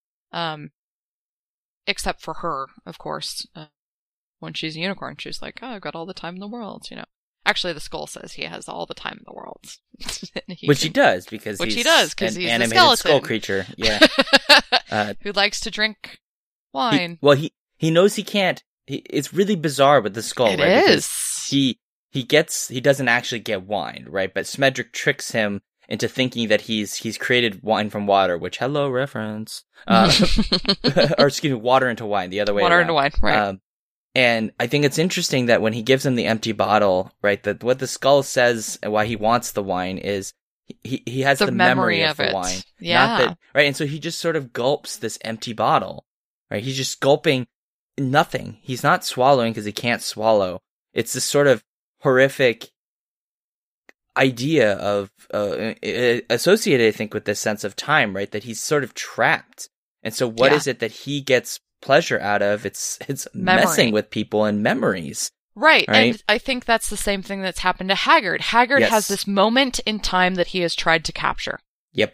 except for her, of course. When she's a unicorn, she's like, "Oh, I've got all the time in the world," Actually, the skull says he has all the time in the world. Which he does, because he's an animated skull creature. Yeah. Who likes to drink wine. He knows he can't. It's really bizarre with the skull, It right? is. Because he doesn't actually get wine, right? But Schmendrick tricks him into thinking that he's created wine from water, which, hello, reference. Or excuse me, water into wine, the other way around. Water into wine, right. And I think it's interesting that when he gives him the empty bottle, right, that what the skull says and why he wants the wine is he has the memory of the wine. Yeah. Not that, right? And so he just sort of gulps this empty bottle, right? He's just gulping nothing. He's not swallowing because he can't swallow. It's this sort of horrific idea of, associated, I think, with this sense of time, right? That he's sort of trapped. And so what is it that he gets pleasure out of? It's messing with people and memories. Right. And I think that's the same thing that's happened to Haggard. Haggard has this moment in time that he has tried to capture. Yep.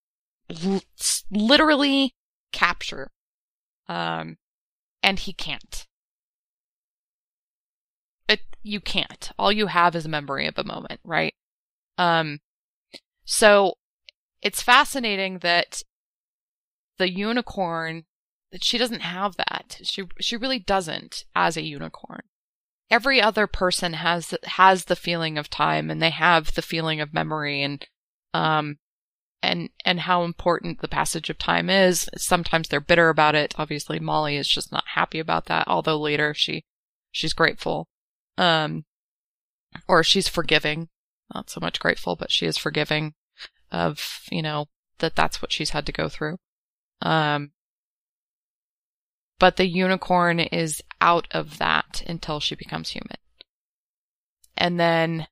Literally capture. And he can't. You can't. All you have is a memory of a moment, right? So it's fascinating that the unicorn, that she doesn't have that. She really doesn't as a unicorn. Every other person has the feeling of time, and they have the feeling of memory, and and how important the passage of time is. Sometimes they're bitter about it. Obviously, Molly is just not happy about that, although later she's grateful. Or she's forgiving. Not so much grateful, but she is forgiving of, that's what she's had to go through. But the unicorn is out of that until she becomes human. And then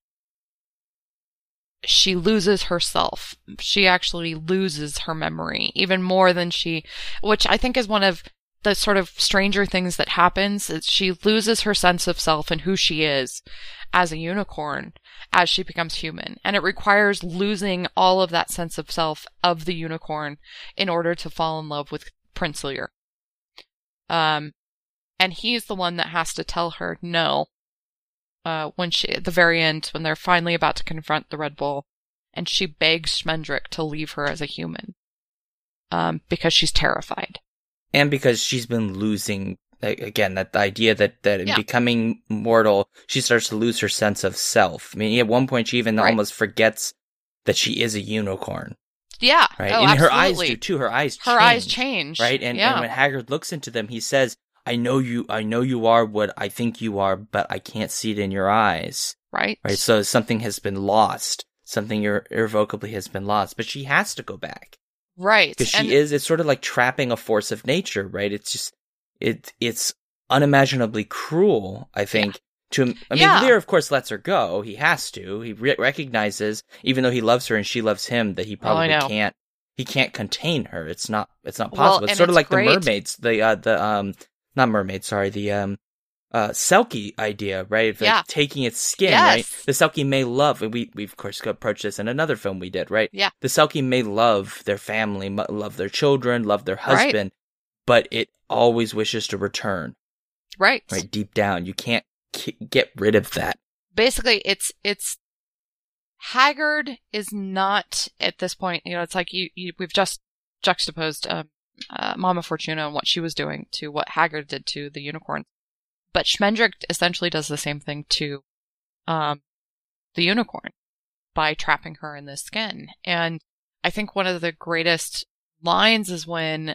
she loses herself. She actually loses her memory, even more than which I think is one of the sort of stranger things that happens, is she loses her sense of self and who she is as a unicorn as she becomes human. And it requires losing all of that sense of self of the unicorn in order to fall in love with Prince Lear. And he's the one that has to tell her no. When at the very end, when they're finally about to confront the Red Bull, and she begs Schmendrick to leave her as a human, because she's terrified. And because she's been losing, again, that idea that in becoming mortal, she starts to lose her sense of self. I mean, at one point, she even almost forgets that she is a unicorn. Yeah. Right? Oh, and absolutely. her eyes do too. Her eyes change. Right? And when Hagrid looks into them, he says, I know you are what I think you are, but I can't see it in your eyes. Right. Right. So something has been lost. Something irrevocably has been lost, but she has to go back. Right. Because it's sort of like trapping a force of nature, right? It's just, it's unimaginably cruel, I think. Lear, of course, lets her go. He has to. He recognizes, even though he loves her and she loves him, that he probably can't contain her. It's not possible. Well, it's sort of like great. the mermaids, not mermaids, sorry, the Selkie idea, right? Taking its skin, right? The Selkie may love, and we of course approached this in another film we did, right? Yeah. The Selkie may love their family, love their children, love their husband, but it always wishes to return. Right. Right, deep down. You can't get rid of that. Basically, it's Hagrid is not, at this point, it's like we've just juxtaposed Mama Fortuna and what she was doing to what Hagrid did to the unicorn. But Schmendrick essentially does the same thing to the unicorn by trapping her in this skin. And I think one of the greatest lines is when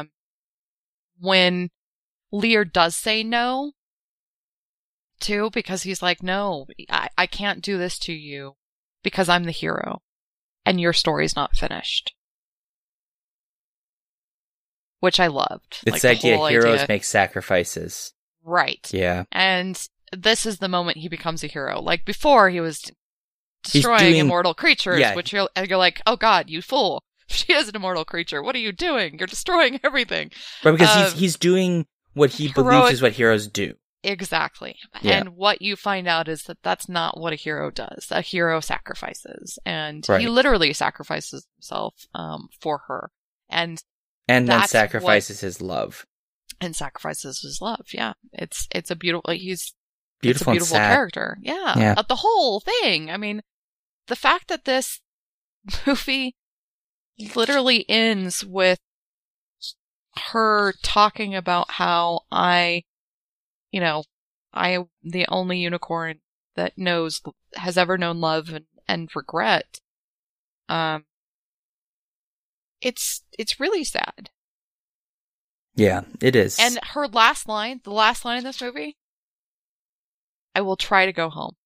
Lear does say no, too, because he's like, no, I can't do this to you because I'm the hero and your story's not finished. Which I loved. It's the idea heroes make sacrifices. Right. Yeah. And this is the moment he becomes a hero. Like before, he was destroying immortal creatures, which you're like, oh God, you fool. She is an immortal creature. What are you doing? You're destroying everything. Right, because he's doing what he believes is what heroes do. Exactly. Yeah. And what you find out is that that's not what a hero does. A hero sacrifices. And he literally sacrifices himself for her. And then sacrifices his love. And sacrifices his love, yeah. It's a beautiful, beautiful, it's a beautiful character. Yeah. The whole thing. I mean, the fact that this movie literally ends with her talking about how I am the only unicorn that has ever known love and regret. It's really sad. Yeah, it is. And her last line, the last line in this movie, I will try to go home.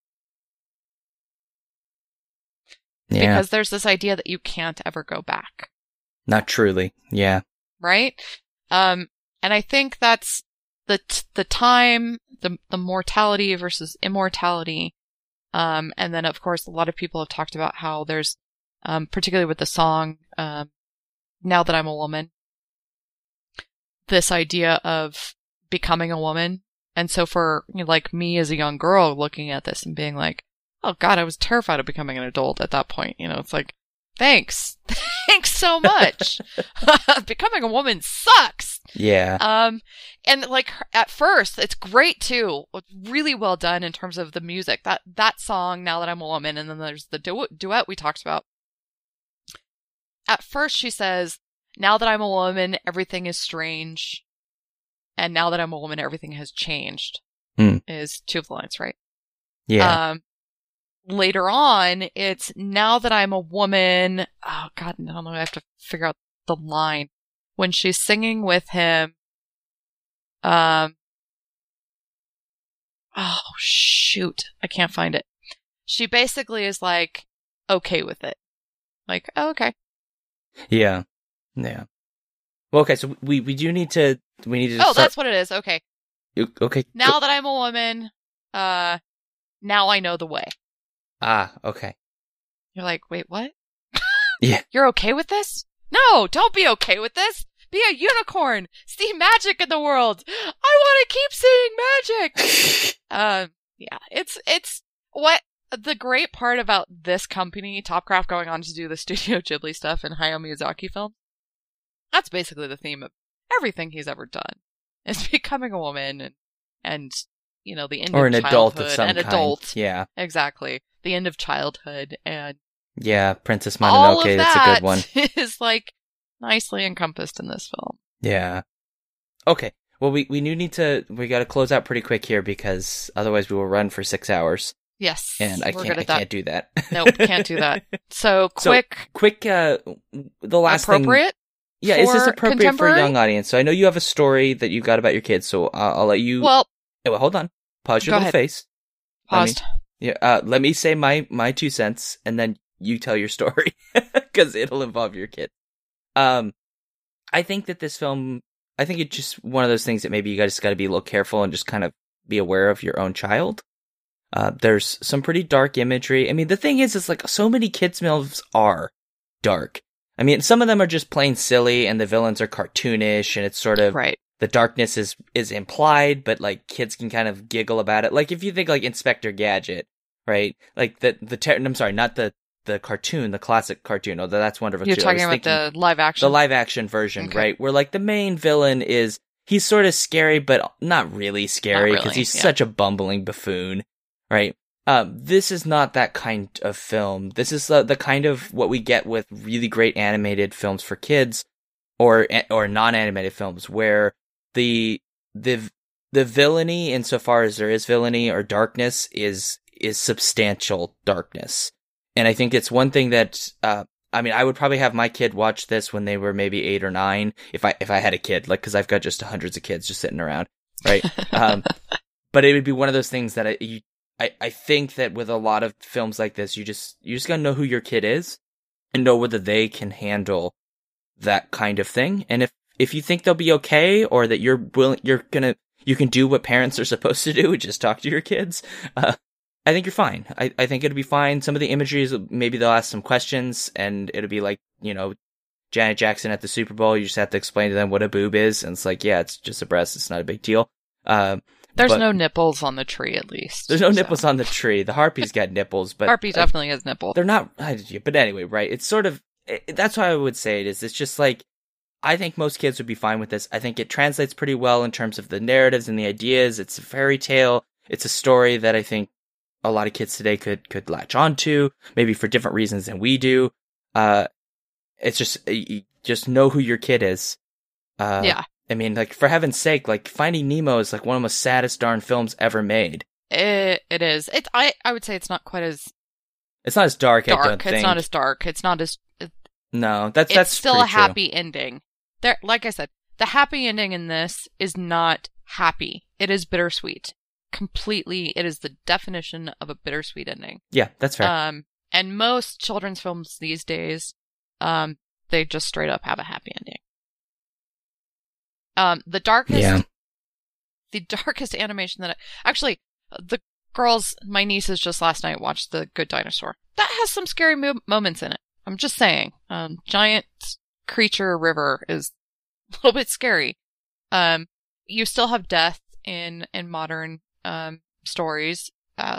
Yeah. Because there's this idea that you can't ever go back. Not truly, yeah. Right? And I think that's the time, the mortality versus immortality. And then, of course, a lot of people have talked about how there's, particularly with the song, Now That I'm a Woman, this idea of becoming a woman. And so for like me as a young girl looking at this and being like, oh God, I was terrified of becoming an adult at that point. It's like, thanks so much. Becoming a woman sucks. Yeah. And like at first it's great too. It's really well done in terms of the music, that song, Now That I'm a Woman. And then there's the duet we talked about. At first she says, now that I'm a woman, everything is strange. And now that I'm a woman, everything has changed. Is two of the lines, right? Yeah. later on, it's now that I'm a woman. Oh God, I don't know. I have to figure out the line when she's singing with him. Oh shoot, I can't find it. She basically is like okay with it. Like, oh, okay. Yeah. Yeah. Well, okay, so we need to Oh, that's what it is. Okay. Okay. Now that I'm a woman, now I know the way. Ah, okay. You're like, wait, what? Yeah. You're okay with this? No, don't be okay with this. Be a unicorn. See magic in the world. I want to keep seeing magic. Yeah, it's what the great part about this company, Topcraft, going on to do the Studio Ghibli stuff and Hayao Miyazaki film. That's basically the theme of everything he's ever done. Is becoming a woman and you know, the end or of an childhood. adult of some an kind. adult. Yeah. Exactly. The end of childhood and yeah, Princess all Mononoke, of that's a good one. that is like nicely encompassed in this film. Yeah. Okay. Well, we gotta close out pretty quick here because otherwise we will run for 6 hours. Yes. And I can't do that. Nope, can't do that. So quick, the last appropriate? thing. Yeah, is this appropriate for a young contemporary? audience? So I know you have a story that you got about your kids, so I'll let you. Well, Well, hold on. Pause your go little ahead. face. Paused. Let me say my 2 cents, and then you tell your story because it'll involve your kid. I think that this film, I think it's just one of those things that maybe you guys got to be a little careful and just kind of be aware of your own child. There's some pretty dark imagery. I mean, the thing is like so many kids' films are dark. I mean, some of them are just plain silly, and the villains are cartoonish, and it's sort of Right. the darkness is implied, but like kids can kind of giggle about it. Like if you think like Inspector Gadget, right? Like I'm sorry, not the cartoon, the classic cartoon. Although that's wonderful You're too. talking about the live action? The live action version, Okay. right? Where like the main villain he's sort of scary, but not really scary Not because really, he's yeah. such a bumbling buffoon, right? This is not that kind of film. This is the kind of what we get with really great animated films for kids, or non-animated films, where the villainy, insofar as there is villainy or darkness, is substantial darkness. And I think it's one thing that I mean, I would probably have my kid watch this when they were maybe 8 or 9, if I had a kid, like because I've got just hundreds of kids just sitting around, right? But it would be one of those things that I think that with a lot of films like this, you just gotta know who your kid is and know whether they can handle that kind of thing. And if you think they'll be okay, or that you can do what parents are supposed to do, just talk to your kids, I think you're fine. I think it'll be fine. Some of the imagery is, maybe they'll ask some questions, and it'll be like, you know, Janet Jackson at the Super Bowl, you just have to explain to them what a boob is, and it's like, yeah, it's just a breast, it's not a big deal. There's but no nipples on the tree, at least. There's no nipples on the tree. The harpy's got nipples, but Harpy definitely has nipples. they're not. But anyway, right? It's sort of. That's how I would say it is. It's just like, I think most kids would be fine with this. I think it translates pretty well in terms of the narratives and the ideas. It's a fairy tale. It's a story that I think a lot of kids today could latch onto, maybe for different reasons than we do. It's just, you just know who your kid is. Yeah. I mean, like, for heaven's sake, like, Finding Nemo is like one of the most saddest darn films ever made. It is. I would say it's not quite as It's not as dark, I don't dark. think. It's not as dark. It's not as. No, that's It's still a pretty true. happy ending. There, like I said, the happy ending in this is not happy. It is bittersweet. Completely, it is the definition of a bittersweet ending. Yeah, that's fair. And most children's films these days, they just straight up have a happy ending. The darkest animation that actually, the girls, my nieces just last night watched The Good Dinosaur. That has some scary moments in it. I'm just saying. Giant creature river is a little bit scary. You still have death in modern stories.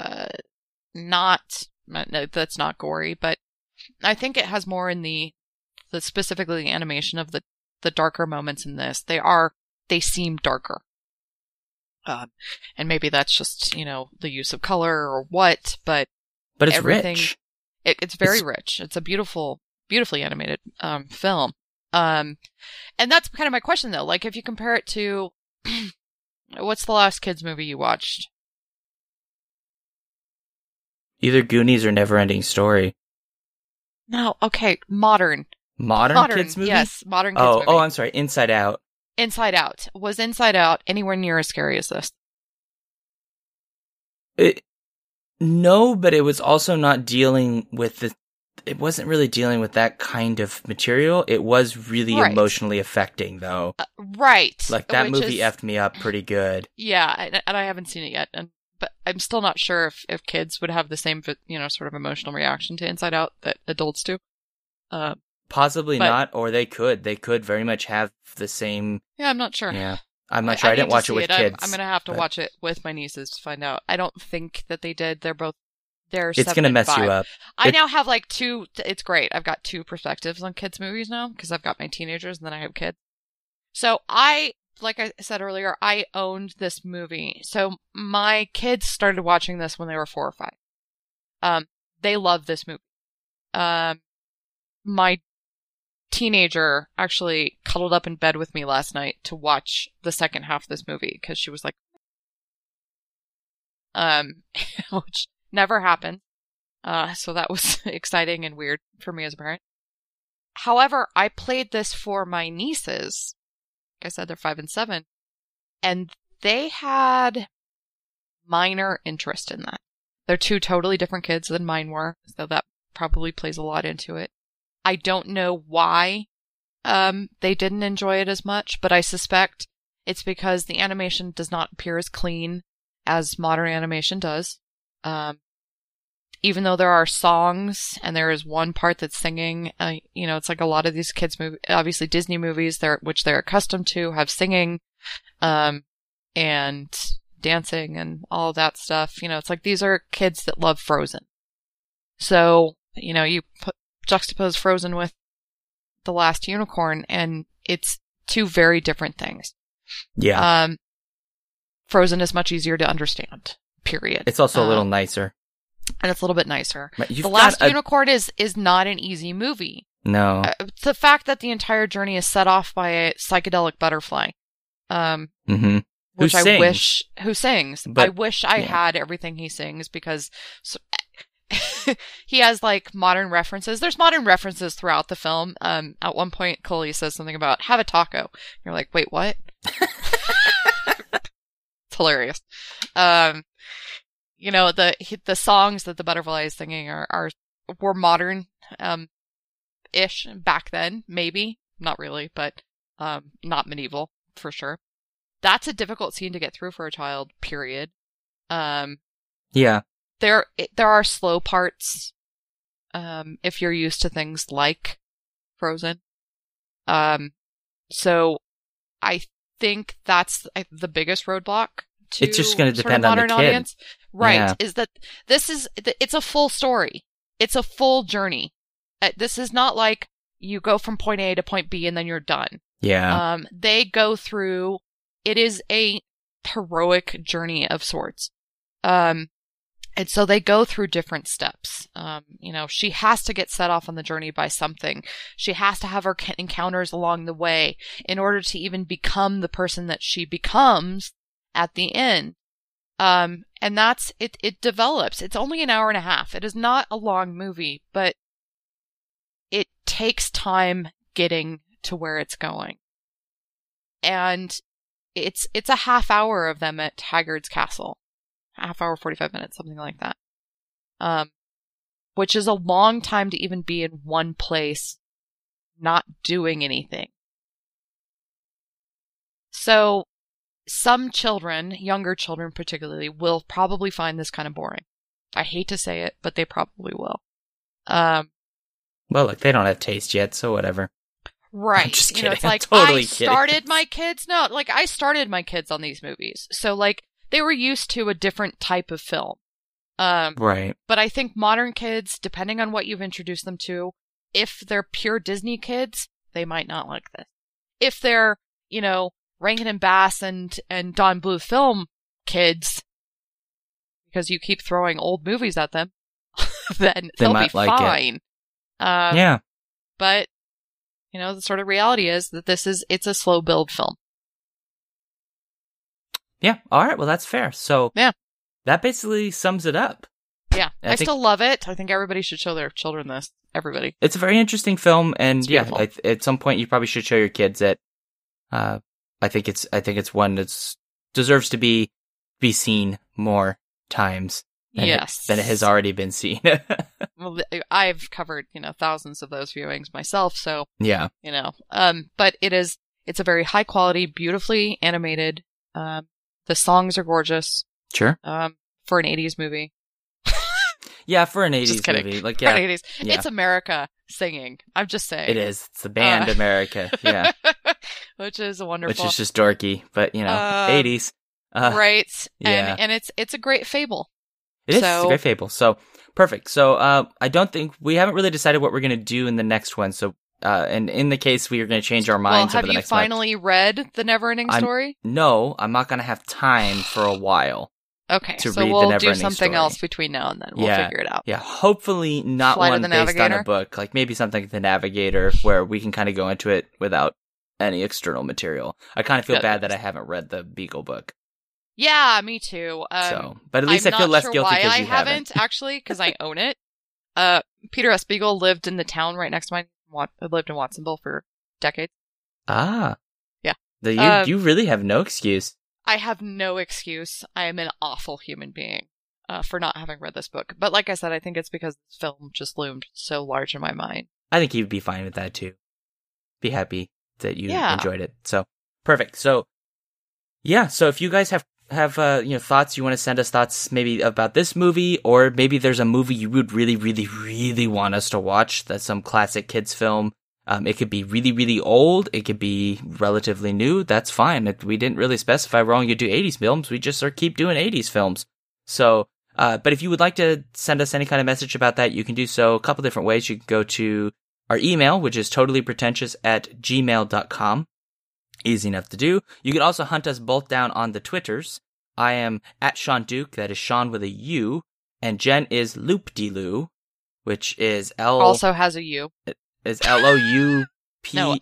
No, that's not gory, but I think it has more in the specifically the animation of the darker moments in this. They seem darker. And maybe that's just, you know, the use of color or what, but it's everything, rich. It's very rich. It's a beautifully animated film. And that's kind of my question though. Like if you compare it to what's the last kids movie you watched? Either Goonies or Neverending Story. No, okay, modern. Modern kids movie? Yes, modern kids movie. Oh, I'm sorry, Inside Out. Inside Out. Was Inside Out anywhere near as scary as this? No, but it was also not dealing with it wasn't really dealing with that kind of material. It was really emotionally affecting, though. Right. Like, that movie effed me up pretty good. Yeah, and I haven't seen it yet. But I'm still not sure if kids would have the same, sort of emotional reaction to Inside Out that adults do. Possibly not, or they could. They could very much have the same... Yeah, I'm not sure. Yeah. I'm not sure. I didn't watch it with kids. I'm going to have to watch it with my nieces to find out. I don't think that they did. They're 7 It's going to mess 5. you up. I now have like two. It's great. I've got two perspectives on kids' movies now because I've got my teenagers and then I have kids. So like I said earlier, I owned this movie. So my kids started watching this when they were 4 or 5. They love this movie. My teenager actually cuddled up in bed with me last night to watch the second half of this movie because she was like, which never happened. So that was exciting and weird for me as a parent. However, I played this for my nieces. Like I said, they're 5 and 7, and they had minor interest in that. They're two totally different kids than mine were, so that probably plays a lot into it. I don't know why they didn't enjoy it as much, but I suspect it's because the animation does not appear as clean as modern animation does. Even though there are songs and there is one part that's singing, it's like a lot of these kids' movies, obviously Disney movies, which they're accustomed to, have singing and dancing and all of that stuff. It's like these are kids that love Frozen. So, you juxtapose Frozen with The Last Unicorn, and it's two very different things. Yeah. Frozen is much easier to understand, period. It's also a little nicer. And it's a little bit nicer. The Last Unicorn is not an easy movie. No. The fact that the entire journey is set off by a psychedelic butterfly. Which who sings. But, I wish I had everything he sings because he has like modern references. There's modern references throughout the film. At one point, Coley says something about have a taco. You're like, wait, what? It's hilarious. The songs that the butterfly is singing were modern, ish back then, maybe. Not really, but, not medieval, for sure. That's a difficult scene to get through for a child, period. Yeah. There are slow parts, if you're used to things like Frozen. So I think that's the biggest roadblock to it's just going to depend on the kid. Audience. Right. Yeah. Is that it's a full story. It's a full journey. This is not like you go from point A to point B and then you're done. Yeah. They go through, it is a heroic journey of sorts. And so they go through different steps. She has to get set off on the journey by something. She has to have her encounters along the way in order to even become the person that she becomes at the end. And that's, it develops. It's only an hour and a half. It is not a long movie, but it takes time getting to where it's going. And it's a half hour of them at Hagrid's Castle. Half hour, 45 minutes, something like that. Which is a long time to even be in one place, not doing anything. So, some children, younger children particularly, will probably find this kind of boring. I hate to say it, but they probably will. Well, look, they don't have taste yet, so whatever. Right. I'm just kidding. It's like, totally I started my kids on these movies. So, like, they were used to a different type of film. Right. But I think modern kids, depending on what you've introduced them to, if they're pure Disney kids, they might not like this. If they're, Rankin and Bass and Don Bluth film kids, because you keep throwing old movies at them, then they'll be fine. Yeah. But, the sort of reality is that it's a slow build film. Yeah. All right. Well, that's fair. So yeah, that basically sums it up. Yeah, I still love it. I think everybody should show their children this. Everybody. It's a very interesting film, and yeah, at some point you probably should show your kids it. I think it's one that deserves to be seen more times than it has already been seen. Well, I've covered, thousands of those viewings myself, so yeah. But it's a very high quality, beautifully animated. The songs are gorgeous. Sure. For an 80s movie. Yeah, for an 80s movie. Like, yeah. For an 80s. Yeah. It's America singing. I'm just saying. It is. It's the band America. Yeah. Which is wonderful. Which is just dorky, but 80s. Right. Yeah. And it's a great fable. It is. It's a great fable. So, perfect. So, I don't think we haven't really decided what we're going to do in the next one. So, and in the case we are going to change our minds over the next month. Have you finally read The Neverending Story? No, I'm not going to have time for a while. Okay, so we'll do something else between now and then. We'll figure it out. Yeah, hopefully not one based on a book. Like maybe something like The Navigator, where we can kind of go into it without any external material. I kind of feel bad that I haven't read the Beagle book. Yeah, me too. But at least I feel less guilty because you haven't. Actually, because I own it. Peter S. Beagle lived in the town right next to mine. Lived in Watsonville for decades. Ah. Yeah. You really have no excuse. I have no excuse. I am an awful human being for not having read this book. But like I said, I think it's because this film just loomed so large in my mind. I think you'd be fine with that too. Be happy that you enjoyed it. So perfect. So yeah. So if you guys have thoughts, you want to send us thoughts maybe about this movie, or maybe there's a movie you would really, really, really want us to watch. That's some classic kids film. It could be really, really old. It could be relatively new. That's fine. We didn't really specify we're only going to do 80s films. We just keep doing 80s films. So, but if you would like to send us any kind of message about that, you can do so a couple different ways. You can go to our email, which is totallypretentious@gmail.com. Easy enough to do. You can also hunt us both down on the Twitters. I am at Sean Duke. That is Sean with a U. And Jen is Loopdeloo, which is also has a U. Is L-O-U-P... No,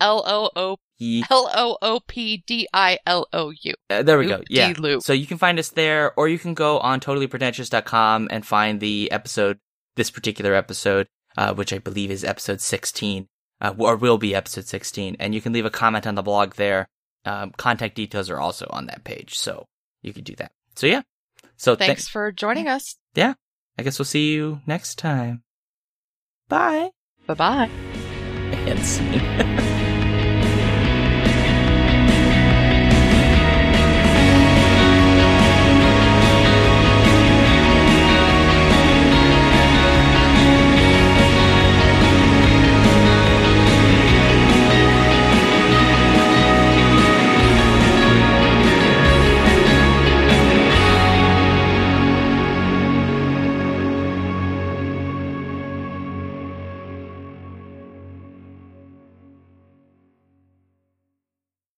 Loopdilou. There we go. Yeah. Loop. So you can find us there, or you can go on totallypretentious.com and find the episode, this particular episode, which I believe is episode 16, or will be episode 16. And you can leave a comment on the blog there. Contact details are also on that page, so you can do that. So yeah. So thanks for joining us. Yeah. I guess we'll see you next time. Bye. Bye-bye. And scene.